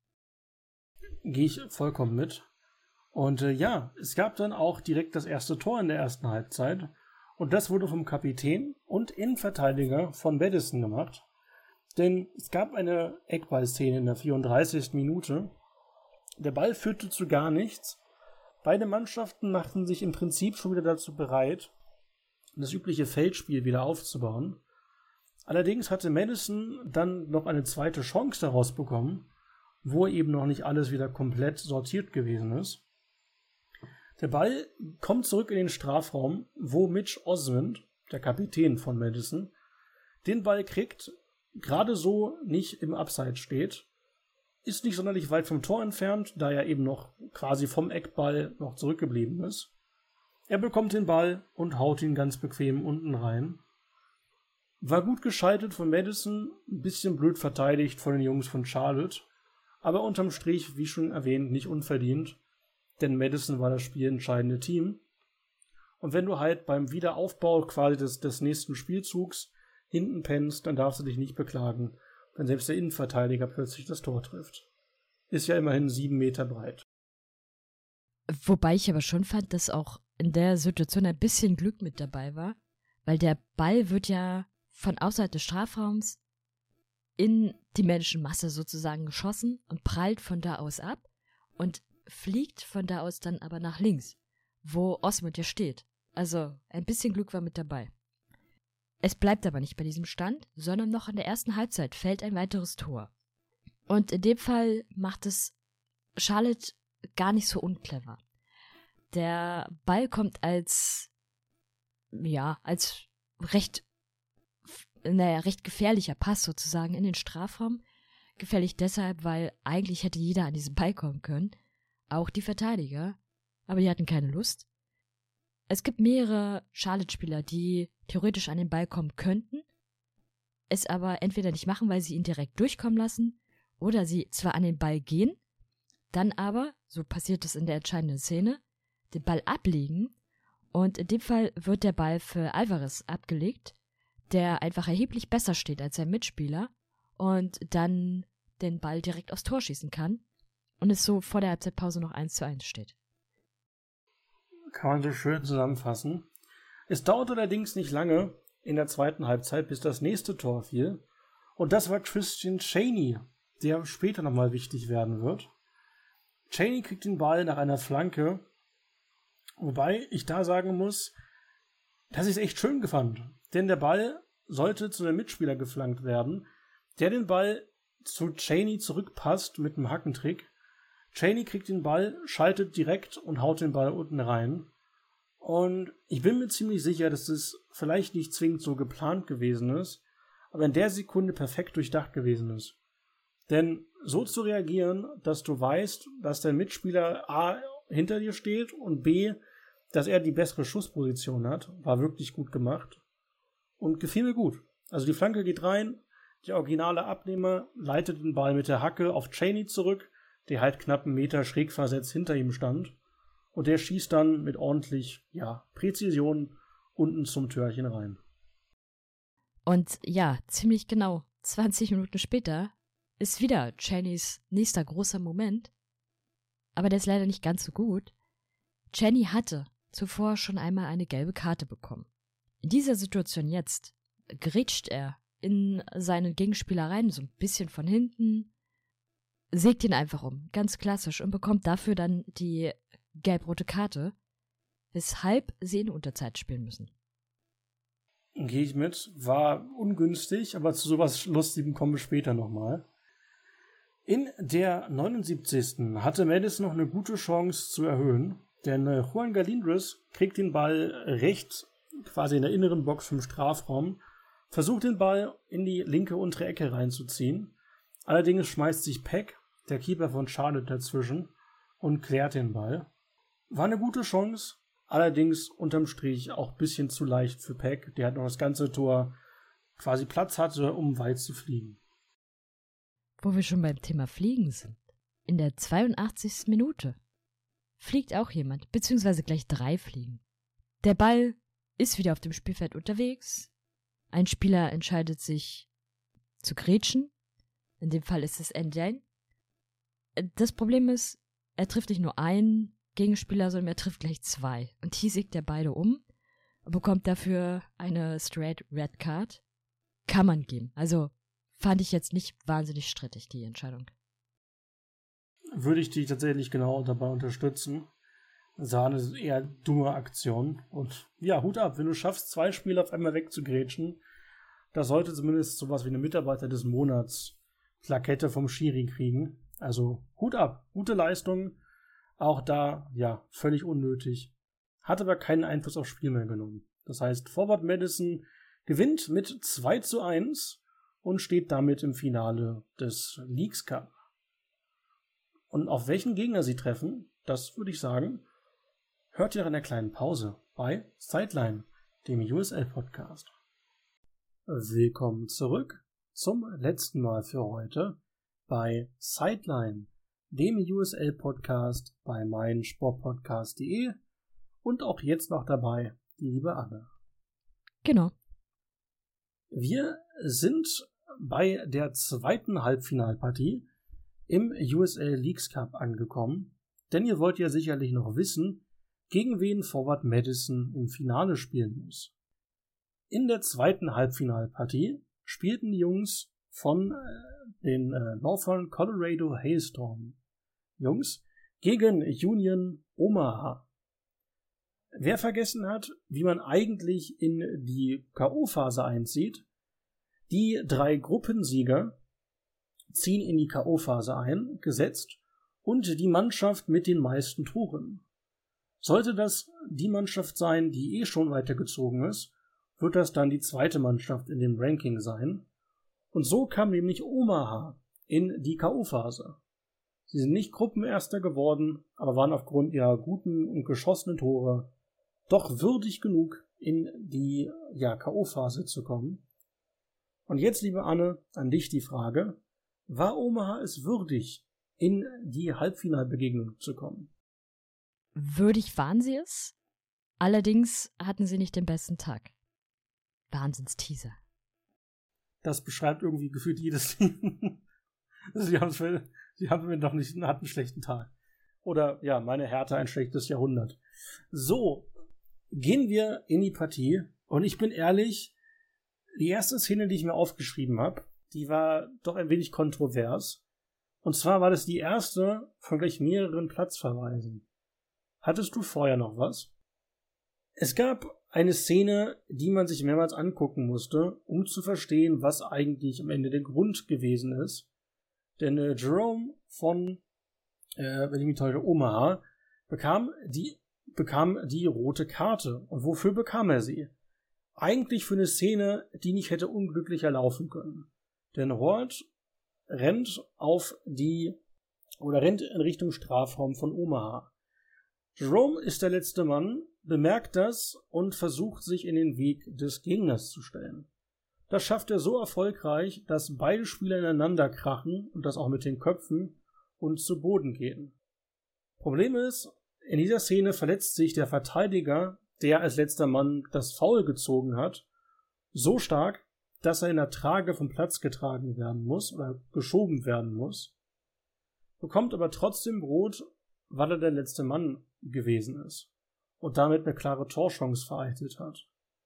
Gehe ich vollkommen mit. Und äh, ja, es gab dann auch direkt das erste Tor in der ersten Halbzeit und das wurde vom Kapitän und Innenverteidiger von Madison gemacht. Denn es gab eine Eckballszene in der vierunddreißigsten Minute. Der Ball führte zu gar nichts. Beide Mannschaften machten sich im Prinzip schon wieder dazu bereit, das übliche Feldspiel wieder aufzubauen. Allerdings hatte Madison dann noch eine zweite Chance daraus bekommen, wo eben noch nicht alles wieder komplett sortiert gewesen ist. Der Ball kommt zurück in den Strafraum, wo Mitch Osmond, der Kapitän von Madison, den Ball kriegt, gerade so nicht im Abseits steht, ist nicht sonderlich weit vom Tor entfernt, da er eben noch quasi vom Eckball noch zurückgeblieben ist. Er bekommt den Ball und haut ihn ganz bequem unten rein. War gut geschaltet von Madison, ein bisschen blöd verteidigt von den Jungs von Charlotte, aber unterm Strich, wie schon erwähnt, nicht unverdient, denn Madison war das spielentscheidende Team. Und wenn du halt beim Wiederaufbau quasi des, des nächsten Spielzugs hinten pennst, dann darfst du dich nicht beklagen, wenn selbst der Innenverteidiger plötzlich das Tor trifft. Ist ja immerhin sieben Meter breit. Wobei ich aber schon fand, dass auch in der Situation ein bisschen Glück mit dabei war, weil der Ball wird ja von außerhalb des Strafraums in die Menschenmasse sozusagen geschossen und prallt von da aus ab und fliegt von da aus dann aber nach links, wo Osmond ja steht. Also ein bisschen Glück war mit dabei. Es bleibt aber nicht bei diesem Stand, sondern noch in der ersten Halbzeit fällt ein weiteres Tor. Und in dem Fall macht es Charlotte gar nicht so unclever. Der Ball kommt als, ja, als recht, naja, recht gefährlicher Pass sozusagen in den Strafraum. Gefährlich deshalb, weil eigentlich hätte jeder an diesen Ball kommen können. Auch die Verteidiger. Aber die hatten keine Lust. Es gibt mehrere Charlotte-Spieler, die theoretisch an den Ball kommen könnten, es aber entweder nicht machen, weil sie ihn direkt durchkommen lassen, oder sie zwar an den Ball gehen, dann aber, so passiert es in der entscheidenden Szene, den Ball ablegen und in dem Fall wird der Ball für Alvarez abgelegt, der einfach erheblich besser steht als sein Mitspieler und dann den Ball direkt aufs Tor schießen kann und es so vor der Halbzeitpause noch eins zu eins steht. Kann man so schön zusammenfassen. Es dauerte allerdings nicht lange in der zweiten Halbzeit, bis das nächste Tor fiel. Und das war Christian Chaney, der später nochmal wichtig werden wird. Chaney kriegt den Ball nach einer Flanke, wobei ich da sagen muss, dass ich es echt schön fand. Denn der Ball sollte zu einem Mitspieler geflankt werden, der den Ball zu Chaney zurückpasst mit einem Hackentrick. Chaney kriegt den Ball, schaltet direkt und haut den Ball unten rein. Und ich bin mir ziemlich sicher, dass das vielleicht nicht zwingend so geplant gewesen ist, aber in der Sekunde perfekt durchdacht gewesen ist. Denn so zu reagieren, dass du weißt, dass dein Mitspieler A hinter dir steht und B, dass er die bessere Schussposition hat, war wirklich gut gemacht und gefiel mir gut. Also die Flanke geht rein, der originale Abnehmer leitet den Ball mit der Hacke auf Chaney zurück, der halt knapp einen Meter schräg versetzt hinter ihm stand. Und der schießt dann mit ordentlich, ja, Präzision unten zum Törchen rein. Und ja, ziemlich genau zwanzig Minuten später ist wieder Chaneys nächster großer Moment. Aber der ist leider nicht ganz so gut. Chaney hatte zuvor schon einmal eine gelbe Karte bekommen. In dieser Situation jetzt grätscht er in seinen Gegenspieler rein, so ein bisschen von hinten, sägt ihn einfach um, ganz klassisch, und bekommt dafür dann die gelb-rote Karte, weshalb sie in Unterzeit spielen müssen. Gehe ich mit. War ungünstig, aber zu sowas Lustigem kommen wir später nochmal. In der neunundsiebzigsten hatte Madison noch eine gute Chance zu erhöhen, denn Juan Galindez kriegt den Ball rechts, quasi in der inneren Box vom Strafraum, versucht den Ball in die linke untere Ecke reinzuziehen. Allerdings schmeißt sich Peck, der Keeper von Charlotte, dazwischen und klärt den Ball. War eine gute Chance, allerdings unterm Strich auch ein bisschen zu leicht für Peck, der hat noch das ganze Tor quasi Platz hatte, um weit zu fliegen. Wo wir schon beim Thema Fliegen sind. In der zweiundachtzigsten Minute fliegt auch jemand, beziehungsweise gleich drei Fliegen. Der Ball ist wieder auf dem Spielfeld unterwegs. Ein Spieler entscheidet sich zu grätschen. In dem Fall ist es N J. Das Problem ist, er trifft nicht nur einen Gegenspieler, sondern er trifft gleich zwei. Und hier siegt er beide um und bekommt dafür eine straight Red Card. Kann man geben. Also fand ich jetzt nicht wahnsinnig strittig, die Entscheidung. Würde ich dich tatsächlich genau dabei unterstützen. Sah eine eher dumme Aktion. Und ja, Hut ab, wenn du schaffst, zwei Spieler auf einmal wegzugrätschen, da sollte zumindest sowas wie eine Mitarbeiter des Monats Plakette vom Schiri kriegen. Also Hut ab, gute Leistung. Auch da, ja, völlig unnötig. Hat aber keinen Einfluss aufs Spiel mehr genommen. Das heißt, Forward Madison gewinnt mit zwei zu eins und steht damit im Finale des Leagues Cup. Und auf welchen Gegner sie treffen, das würde ich sagen, hört ihr in der kleinen Pause bei Sideline, dem U S L-Podcast. Willkommen zurück zum letzten Mal für heute bei Sideline, dem U S L-Podcast bei meinsportpodcast punkt de und auch jetzt noch dabei die liebe Anne. Genau. Wir sind bei der zweiten Halbfinalpartie im U S L Leagues Cup angekommen, denn ihr wollt ja sicherlich noch wissen, gegen wen Forward Madison im Finale spielen muss. In der zweiten Halbfinalpartie spielten die Jungs von äh, den äh, Northern Colorado Hailstorm Jungs gegen Union Omaha. Wer vergessen hat, wie man eigentlich in die K O-Phase einzieht, die drei Gruppensieger ziehen in die K O-Phase ein, gesetzt, und die Mannschaft mit den meisten Toren. Sollte das die Mannschaft sein, die eh schon weitergezogen ist, wird das dann die zweite Mannschaft in dem Ranking sein. Und so kam nämlich Omaha in die K O-Phase. Sie sind nicht Gruppenerster geworden, aber waren aufgrund ihrer guten und geschossenen Tore doch würdig genug, in die ja, K O-Phase zu kommen. Und jetzt, liebe Anne, an dich die Frage: War Omaha es würdig, in die Halbfinalbegegnung zu kommen? Würdig waren sie es. Allerdings hatten sie nicht den besten Tag. Wahnsinnsteaser. Das beschreibt irgendwie gefühlt jedes Team. sie haben sie haben doch nicht hatten einen schlechten Tag. Oder ja, meine Hertha ein schlechtes Jahrhundert. So, gehen wir in die Partie. Und ich bin ehrlich, die erste Szene, die ich mir aufgeschrieben habe, die war doch ein wenig kontrovers. Und zwar war das die erste von gleich mehreren Platzverweisen. Hattest du vorher noch was? Es gab eine Szene, die man sich mehrmals angucken musste, um zu verstehen, was eigentlich am Ende der Grund gewesen ist. Denn äh, Jerome von, äh, wenn ich mich täusche, Omaha, bekam die, bekam die rote Karte. Und wofür bekam er sie? Eigentlich für eine Szene, die nicht hätte unglücklicher laufen können. Denn Hort rennt auf die, oder rennt in Richtung Strafraum von Omaha. Jerome ist der letzte Mann, bemerkt das und versucht, sich in den Weg des Gegners zu stellen. Das schafft er so erfolgreich, dass beide Spieler ineinander krachen und das auch mit den Köpfen und zu Boden gehen. Problem ist, in dieser Szene verletzt sich der Verteidiger, der als letzter Mann das Foul gezogen hat, so stark, dass er in der Trage vom Platz getragen werden muss oder geschoben werden muss, bekommt aber trotzdem rot, weil er der letzte Mann gewesen ist und damit eine klare Torchance vereitelt hat.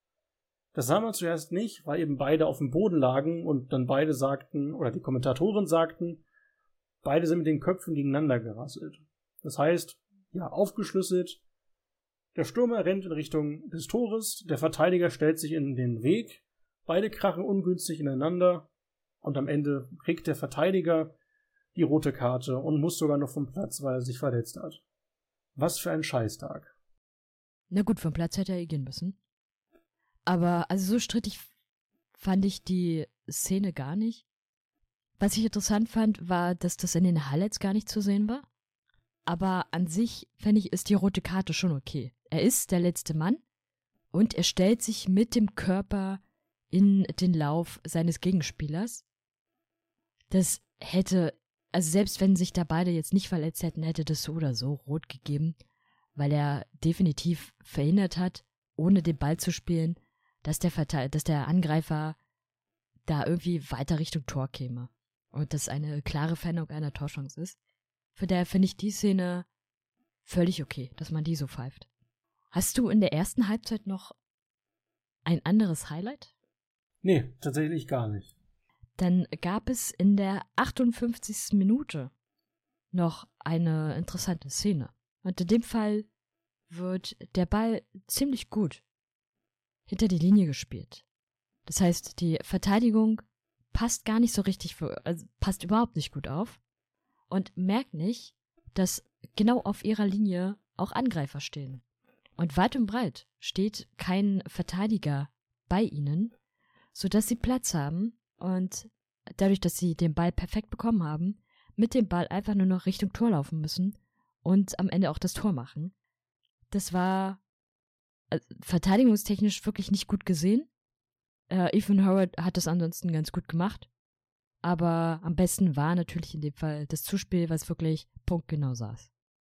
Das sah man zuerst nicht, weil eben beide auf dem Boden lagen und dann beide sagten, oder die Kommentatoren sagten, beide sind mit den Köpfen gegeneinander gerasselt. Das heißt, ja, aufgeschlüsselt, der Stürmer rennt in Richtung des Tores, der Verteidiger stellt sich in den Weg, beide krachen ungünstig ineinander und am Ende kriegt der Verteidiger die rote Karte und muss sogar noch vom Platz, weil er sich verletzt hat. Was für ein Scheißtag. Na gut, vom Platz hätte er eh gehen müssen. Aber also so strittig fand ich die Szene gar nicht. Was ich interessant fand, war, dass das in den Highlights gar nicht zu sehen war. Aber an sich, fände ich, ist die rote Karte schon okay. Er ist der letzte Mann und er stellt sich mit dem Körper in den Lauf seines Gegenspielers. Das hätte, also selbst wenn sich da beide jetzt nicht verletzt hätten, hätte das so oder so rot gegeben, weil er definitiv verhindert hat, ohne den Ball zu spielen, dass der, Verte- dass der Angreifer da irgendwie weiter Richtung Tor käme. Und das eine klare Veränderung einer Torchance ist. Von daher finde ich die Szene völlig okay, dass man die so pfeift. Hast du in der ersten Halbzeit noch ein anderes Highlight? Nee, tatsächlich gar nicht. Dann gab es in der achtundfünfzigsten Minute noch eine interessante Szene. Und in dem Fall wird der Ball ziemlich gut hinter die Linie gespielt. Das heißt, die Verteidigung passt gar nicht so richtig, für, also passt überhaupt nicht gut auf und merkt nicht, dass genau auf ihrer Linie auch Angreifer stehen. Und weit und breit steht kein Verteidiger bei ihnen, sodass sie Platz haben und dadurch, dass sie den Ball perfekt bekommen haben, mit dem Ball einfach nur noch Richtung Tor laufen müssen und am Ende auch das Tor machen. Das war äh, verteidigungstechnisch wirklich nicht gut gesehen. Uh, Ethan Howard hat das ansonsten ganz gut gemacht, aber am besten war natürlich in dem Fall das Zuspiel, was wirklich punktgenau saß.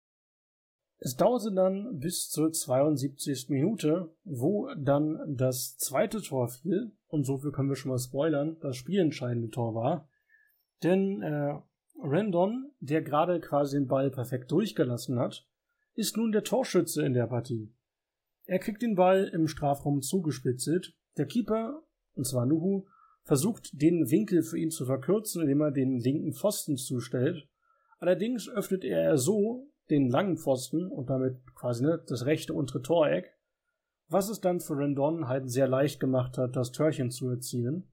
Es dauerte dann bis zur zweiundsiebzigsten Minute, wo dann das zweite Tor fiel, und so viel können wir schon mal spoilern, das spielentscheidende Tor war, denn äh, Rendon, der gerade quasi den Ball perfekt durchgelassen hat, ist nun der Torschütze in der Partie. Er kriegt den Ball im Strafraum zugespitzelt. Der Keeper, und zwar Nuhu, versucht den Winkel für ihn zu verkürzen, indem er den linken Pfosten zustellt. Allerdings öffnet er so den langen Pfosten und damit quasi ne, das rechte untere Toreck, was es dann für Rendon halt sehr leicht gemacht hat, das Törchen zu erzielen.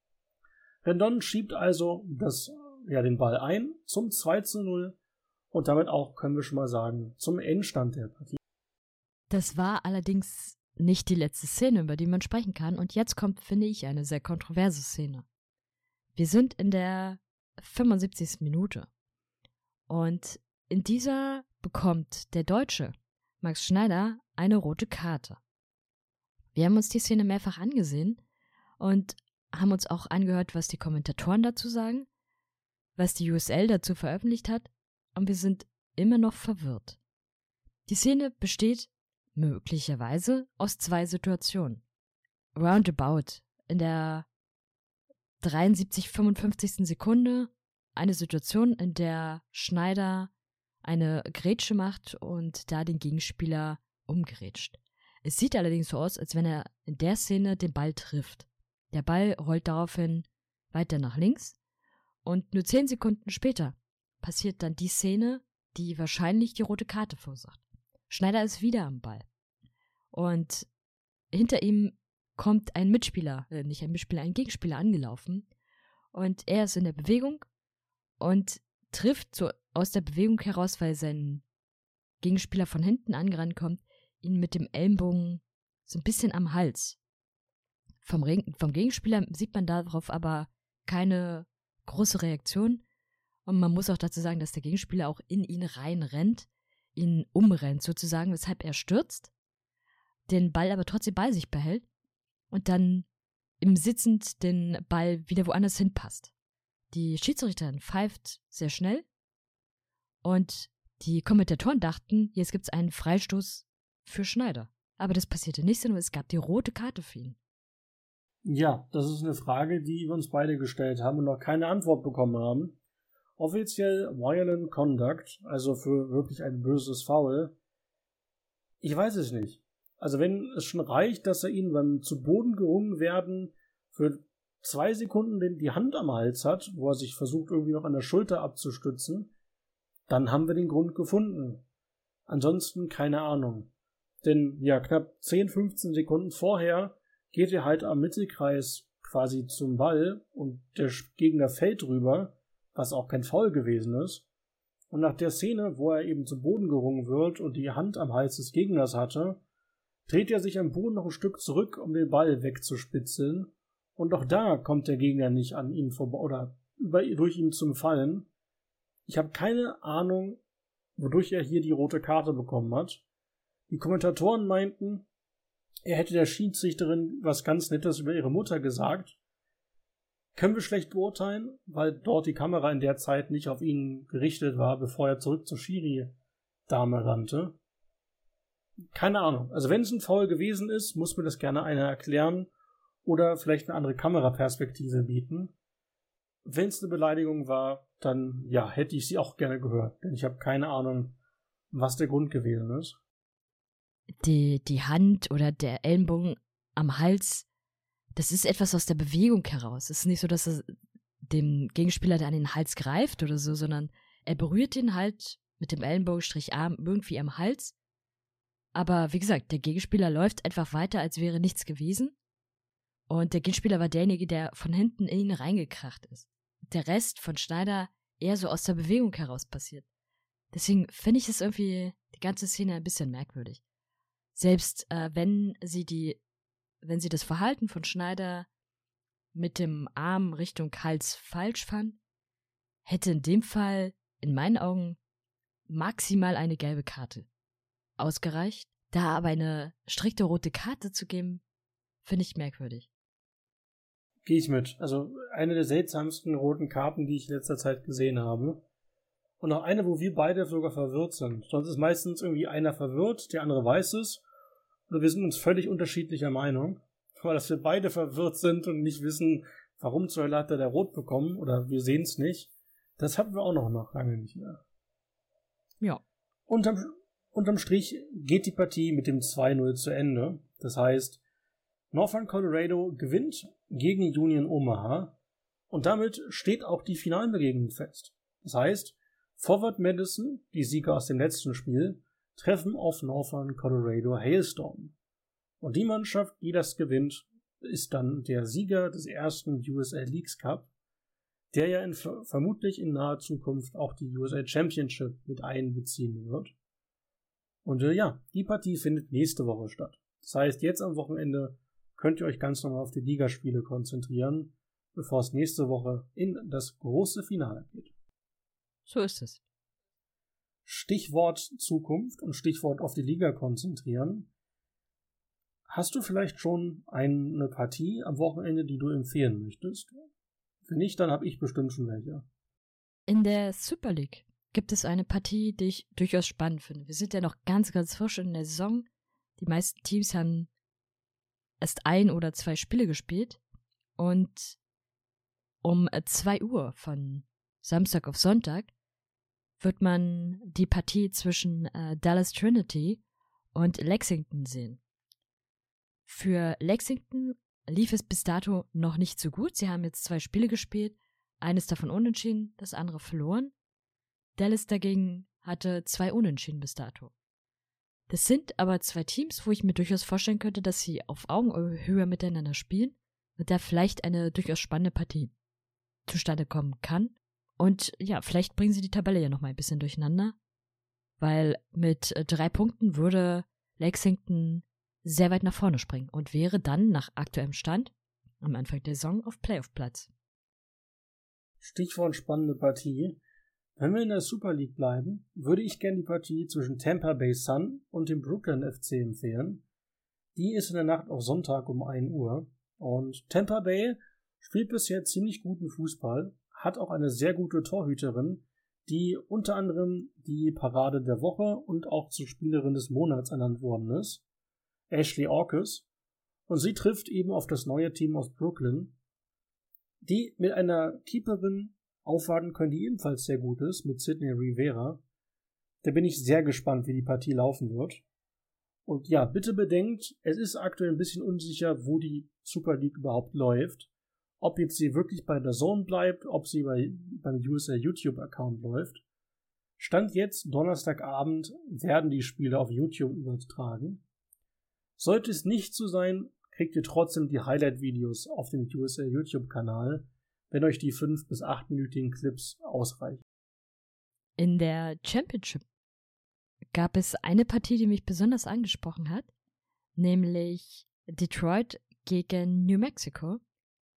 Rendon schiebt also das, ja, den Ball ein zum zwei zu null und damit auch, können wir schon mal sagen, zum Endstand der Partie. Das war allerdings nicht die letzte Szene, über die man sprechen kann. Und jetzt kommt, finde ich, eine sehr kontroverse Szene. Wir sind in der fünfundsiebzigsten Minute. Und in dieser bekommt der Deutsche, Max Schneider, eine rote Karte. Wir haben uns die Szene mehrfach angesehen und haben uns auch angehört, was die Kommentatoren dazu sagen, was die U S L dazu veröffentlicht hat. Und wir sind immer noch verwirrt. Die Szene besteht möglicherweise aus zwei Situationen. Roundabout in der dreiundsiebzig fünfundfünfzigsten Sekunde eine Situation, in der Schneider eine Grätsche macht und da den Gegenspieler umgrätscht. Es sieht allerdings so aus, als wenn er in der Szene den Ball trifft. Der Ball rollt daraufhin weiter nach links und nur zehn Sekunden später passiert dann die Szene, die wahrscheinlich die rote Karte verursacht. Schneider ist wieder am Ball. Und hinter ihm kommt ein Mitspieler, äh, nicht ein Mitspieler, ein Gegenspieler angelaufen. Und er ist in der Bewegung und trifft so aus der Bewegung heraus, weil sein Gegenspieler von hinten angerannt kommt, ihn mit dem Ellenbogen so ein bisschen am Hals. Vom, Re- vom Gegenspieler sieht man darauf aber keine große Reaktion. Und man muss auch dazu sagen, dass der Gegenspieler auch in ihn reinrennt, ihn umrennt sozusagen, weshalb er stürzt, den Ball aber trotzdem bei sich behält und dann im Sitzend den Ball wieder woanders hinpasst. Die Schiedsrichterin pfeift sehr schnell und die Kommentatoren dachten, jetzt gibt es einen Freistoß für Schneider. Aber das passierte nicht, sondern es gab die rote Karte für ihn. Ja, das ist eine Frage, die wir uns beide gestellt haben und noch keine Antwort bekommen haben. Offiziell Violent Conduct, also für wirklich ein böses Foul. Ich weiß es nicht. Also wenn es schon reicht, dass er ihn beim zu Boden gerungen werden für zwei Sekunden die Hand am Hals hat, wo er sich versucht irgendwie noch an der Schulter abzustützen, dann haben wir den Grund gefunden. Ansonsten keine Ahnung. Denn ja, knapp zehn, fünfzehn Sekunden vorher geht er halt am Mittelkreis quasi zum Ball und der Gegner fällt drüber, was auch kein Foul gewesen ist. Und nach der Szene, wo er eben zu Boden gerungen wird und die Hand am Hals des Gegners hatte, dreht er sich am Boden noch ein Stück zurück, um den Ball wegzuspitzeln Und auch da kommt der Gegner nicht an ihn vorbei oder über, durch ihn zum Fallen. Ich habe keine Ahnung, wodurch er hier die rote Karte bekommen hat. Die Kommentatoren meinten, er hätte der Schiedsrichterin was ganz Nettes über ihre Mutter gesagt. Können wir schlecht beurteilen, weil dort die Kamera in der Zeit nicht auf ihn gerichtet war, bevor er zurück zur Schiri-Dame rannte. Keine Ahnung. Also wenn es ein Foul gewesen ist, muss mir das gerne einer erklären oder vielleicht eine andere Kameraperspektive bieten. Wenn es eine Beleidigung war, dann ja, hätte ich sie auch gerne gehört. Denn ich habe keine Ahnung, was der Grund gewesen ist. Die, die Hand oder der Ellenbogen am Hals, das ist etwas aus der Bewegung heraus. Es ist nicht so, dass er dem Gegenspieler da an den Hals greift oder so, sondern er berührt ihn halt mit dem Ellenbogenstrich-Arm irgendwie am Hals. Aber wie gesagt, der Gegenspieler läuft einfach weiter, als wäre nichts gewesen. Und der Gegenspieler war derjenige, der von hinten in ihn reingekracht ist. Der Rest von Schneider eher so aus der Bewegung heraus passiert. Deswegen finde ich es irgendwie, die ganze Szene ein bisschen merkwürdig. Selbst äh, wenn sie die, wenn sie das Verhalten von Schneider mit dem Arm Richtung Hals falsch fand, hätte in dem Fall in meinen Augen maximal eine gelbe Karte ausgereicht. Da aber eine strikte rote Karte zu geben, finde ich merkwürdig. Gehe ich mit. Also eine der seltsamsten roten Karten, die ich in letzter Zeit gesehen habe. Und auch eine, wo wir beide sogar verwirrt sind. Sonst ist meistens irgendwie einer verwirrt, der andere weiß es. Oder wir sind uns völlig unterschiedlicher Meinung. Aber dass wir beide verwirrt sind und nicht wissen, warum zur Hölle hat er der Rot bekommen, oder wir sehen es nicht, das hatten wir auch noch, noch lange nicht mehr. Ja. Unterm, unterm Strich geht die Partie mit dem zwei null zu Ende. Das heißt, Northern Colorado gewinnt gegen Union Omaha und damit steht auch die Finalbegegnung fest. Das heißt, Forward Madison, die Sieger aus dem letzten Spiel, treffen auf Northern Colorado Hailstorm. Und die Mannschaft, die das gewinnt, ist dann der Sieger des ersten U S L Leagues Cup, der ja in, vermutlich in naher Zukunft auch die U S L Championship mit einbeziehen wird. Und äh, ja, die Partie findet nächste Woche statt. Das heißt, jetzt am Wochenende könnt ihr euch ganz normal auf die Ligaspiele konzentrieren, bevor es nächste Woche in das große Finale geht. So ist es. Stichwort Zukunft und Stichwort auf die Liga konzentrieren. Hast du vielleicht schon eine Partie am Wochenende, die du empfehlen möchtest? Wenn nicht, dann habe ich bestimmt schon welche. In der Super League gibt es eine Partie, die ich durchaus spannend finde. Wir sind ja noch ganz, ganz frisch in der Saison. Die meisten Teams haben erst ein oder zwei Spiele gespielt. Und um zwei Uhr von Samstag auf Sonntag wird man die Partie zwischen äh, Dallas Trinity und Lexington sehen. Für Lexington lief es bis dato noch nicht so gut. Sie haben jetzt zwei Spiele gespielt, eines davon unentschieden, das andere verloren. Dallas dagegen hatte zwei Unentschieden bis dato. Das sind aber zwei Teams, wo ich mir durchaus vorstellen könnte, dass sie auf Augenhöhe miteinander spielen und da vielleicht eine durchaus spannende Partie zustande kommen kann. Und ja, vielleicht bringen sie die Tabelle ja noch mal ein bisschen durcheinander, weil mit drei Punkten würde Lexington sehr weit nach vorne springen und wäre dann nach aktuellem Stand am Anfang der Saison auf Playoff-Platz. Stichwort spannende Partie. Wenn wir in der Super League bleiben, würde ich gerne die Partie zwischen Tampa Bay Sun und dem Brooklyn F C empfehlen. Die ist in der Nacht auf Sonntag um ein Uhr. Und Tampa Bay spielt bisher ziemlich guten Fußball, hat auch eine sehr gute Torhüterin, die unter anderem die Parade der Woche und auch zur Spielerin des Monats ernannt worden ist, Ashley Orcus. Und sie trifft eben auf das neue Team aus Brooklyn, die mit einer Keeperin aufwarten können, die ebenfalls sehr gut ist, mit Sydney Rivera. Da bin ich sehr gespannt, wie die Partie laufen wird. Und ja, bitte bedenkt, es ist aktuell ein bisschen unsicher, wo die Super League überhaupt läuft. Ob jetzt sie wirklich bei der Zone bleibt, ob sie bei, beim U S L YouTube-Account läuft. Stand jetzt, Donnerstagabend, werden die Spiele auf YouTube übertragen. Sollte es nicht so sein, kriegt ihr trotzdem die Highlight-Videos auf dem U S L YouTube-Kanal, wenn euch die fünf- bis achtminütigen Clips ausreichen. In der Championship gab es eine Partie, die mich besonders angesprochen hat, nämlich Detroit gegen New Mexico.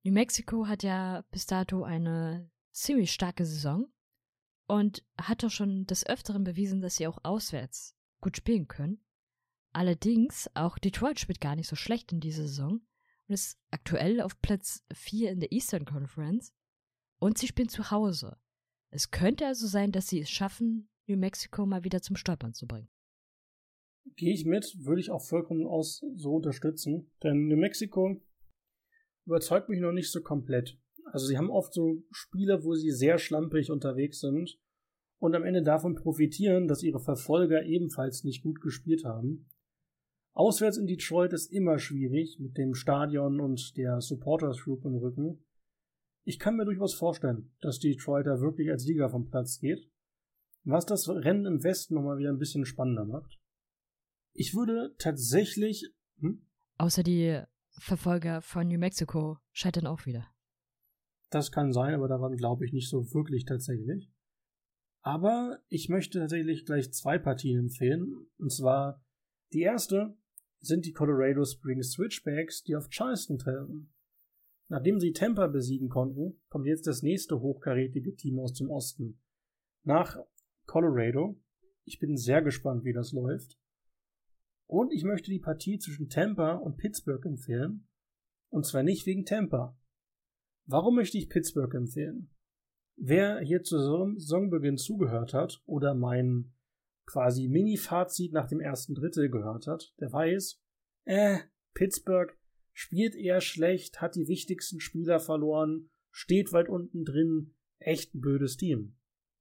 New Mexico hat ja bis dato eine ziemlich starke Saison und hat doch schon des Öfteren bewiesen, dass sie auch auswärts gut spielen können. Allerdings, auch Detroit spielt gar nicht so schlecht in dieser Saison und ist aktuell auf Platz vier in der Eastern Conference und sie spielen zu Hause. Es könnte also sein, dass sie es schaffen, New Mexico mal wieder zum Stolpern zu bringen. Gehe ich mit, würde ich auch vollkommen aus so unterstützen, denn New Mexico überzeugt mich noch nicht so komplett. Also sie haben oft so Spiele, wo sie sehr schlampig unterwegs sind und am Ende davon profitieren, dass ihre Verfolger ebenfalls nicht gut gespielt haben. Auswärts in Detroit ist immer schwierig mit dem Stadion und der Supporters Group im Rücken. Ich kann mir durchaus vorstellen, dass Detroit da wirklich als Sieger vom Platz geht, was das Rennen im Westen nochmal wieder ein bisschen spannender macht. Ich würde tatsächlich... Hm? Außer die Verfolger von New Mexico scheitern auch wieder. Das kann sein, aber daran glaube ich nicht so wirklich tatsächlich. Aber ich möchte tatsächlich gleich zwei Partien empfehlen. Und zwar die erste sind die Colorado Springs Switchbacks, die auf Charleston treffen. Nachdem sie Tampa besiegen konnten, kommt jetzt das nächste hochkarätige Team aus dem Osten nach Colorado. Ich bin sehr gespannt, wie das läuft. Und ich möchte die Partie zwischen Tampa und Pittsburgh empfehlen. Und zwar nicht wegen Tampa. Warum möchte ich Pittsburgh empfehlen? Wer hier zu Saisonbeginn zugehört hat oder mein quasi Mini-Fazit nach dem ersten Drittel gehört hat, der weiß, äh, Pittsburgh spielt eher schlecht, hat die wichtigsten Spieler verloren, steht weit unten drin, echt ein blödes Team.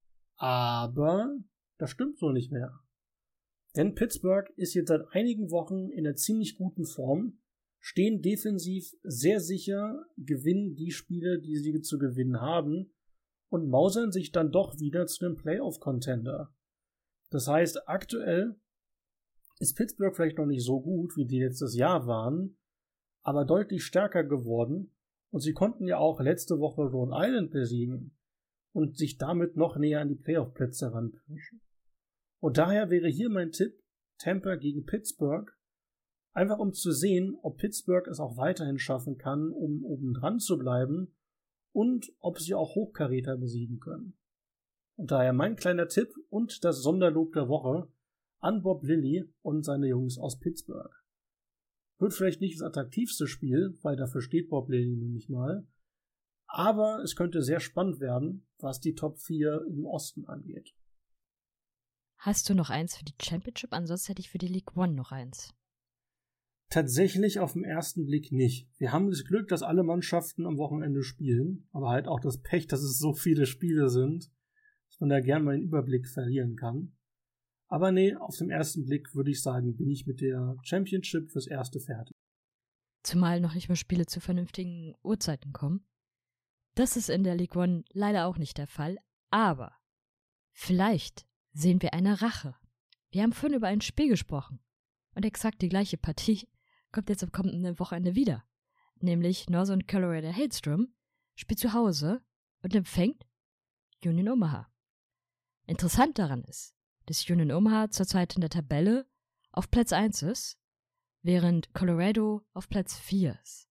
Aber das stimmt so nicht mehr. Denn Pittsburgh ist jetzt seit einigen Wochen in einer ziemlich guten Form, stehen defensiv sehr sicher, gewinnen die Spiele, die sie zu gewinnen haben und mausern sich dann doch wieder zu einem Playoff-Contender. Das heißt, aktuell ist Pittsburgh vielleicht noch nicht so gut, wie die letztes Jahr waren, aber deutlich stärker geworden und sie konnten ja auch letzte Woche Rhode Island besiegen und sich damit noch näher an die Playoff-Plätze heranpirschen. Und daher wäre hier mein Tipp, Tampa gegen Pittsburgh, einfach um zu sehen, ob Pittsburgh es auch weiterhin schaffen kann, um oben dran zu bleiben und ob sie auch Hochkaräter besiegen können. Und daher mein kleiner Tipp und das Sonderlob der Woche an Bob Lilly und seine Jungs aus Pittsburgh. Wird vielleicht nicht das attraktivste Spiel, weil dafür steht Bob Lilly nun nicht mal, aber es könnte sehr spannend werden, was die Top vier im Osten angeht. Hast du noch eins für die Championship? Ansonsten hätte ich für die League One noch eins. Tatsächlich auf den ersten Blick nicht. Wir haben das Glück, dass alle Mannschaften am Wochenende spielen, aber halt auch das Pech, dass es so viele Spiele sind, dass man da gern mal den Überblick verlieren kann. Aber nee, auf den ersten Blick würde ich sagen, bin ich mit der Championship fürs Erste fertig. Zumal noch nicht mal Spiele zu vernünftigen Uhrzeiten kommen. Das ist in der League One leider auch nicht der Fall, aber vielleicht sehen wir eine Rache. Wir haben vorhin über ein Spiel gesprochen und exakt die gleiche Partie kommt jetzt am kommenden Wochenende wieder. Nämlich Northern Colorado Hailstorm spielt zu Hause und empfängt Union Omaha. Interessant daran ist, dass Union Omaha zurzeit in der Tabelle auf Platz eins ist, während Colorado auf Platz vier ist.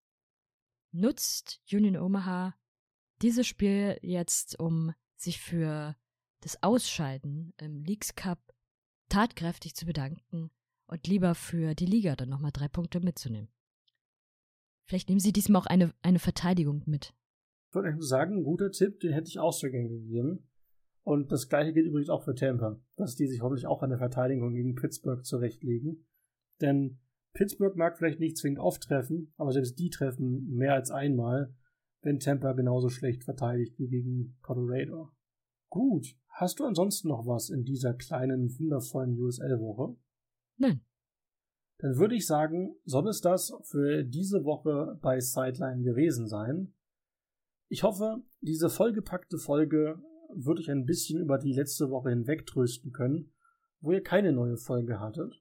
Nutzt Union Omaha dieses Spiel jetzt, um sich für das Ausscheiden im Leagues Cup tatkräftig zu bedanken und lieber für die Liga dann nochmal drei Punkte mitzunehmen? Vielleicht nehmen Sie diesmal auch eine, eine Verteidigung mit. Ich würde sagen, ein guter Tipp, den hätte ich auch so gern gegeben. Und das gleiche gilt übrigens auch für Tampa, dass die sich hoffentlich auch an der Verteidigung gegen Pittsburgh zurechtlegen. Denn Pittsburgh mag vielleicht nicht zwingend auftreffen, aber selbst die treffen mehr als einmal, wenn Tampa genauso schlecht verteidigt wie gegen Colorado. Gut, hast du ansonsten noch was in dieser kleinen, wundervollen U S L-Woche? Nein. Dann würde ich sagen, soll es das für diese Woche bei Sideline gewesen sein. Ich hoffe, diese vollgepackte Folge wird euch ein bisschen über die letzte Woche hinweg trösten können, wo ihr keine neue Folge hattet.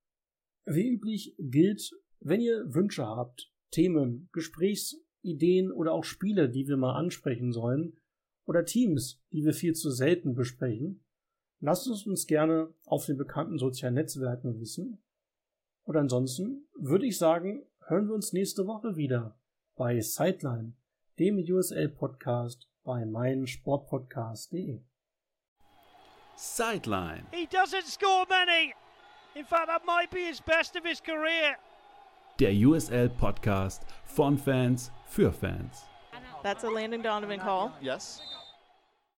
Wie üblich gilt, wenn ihr Wünsche habt, Themen, Gesprächsideen oder auch Spiele, die wir mal ansprechen sollen, oder Teams, die wir viel zu selten besprechen, lasst es uns gerne auf den bekannten sozialen Netzwerken wissen. Und ansonsten würde ich sagen, hören wir uns nächste Woche wieder bei Sideline, dem U S L-Podcast bei meinsportpodcast punkt de. Sideline. He doesn't score many. In fact, that might be his best of his career. Der U S L-Podcast von Fans für Fans. That's a Landon Donovan call. Yes.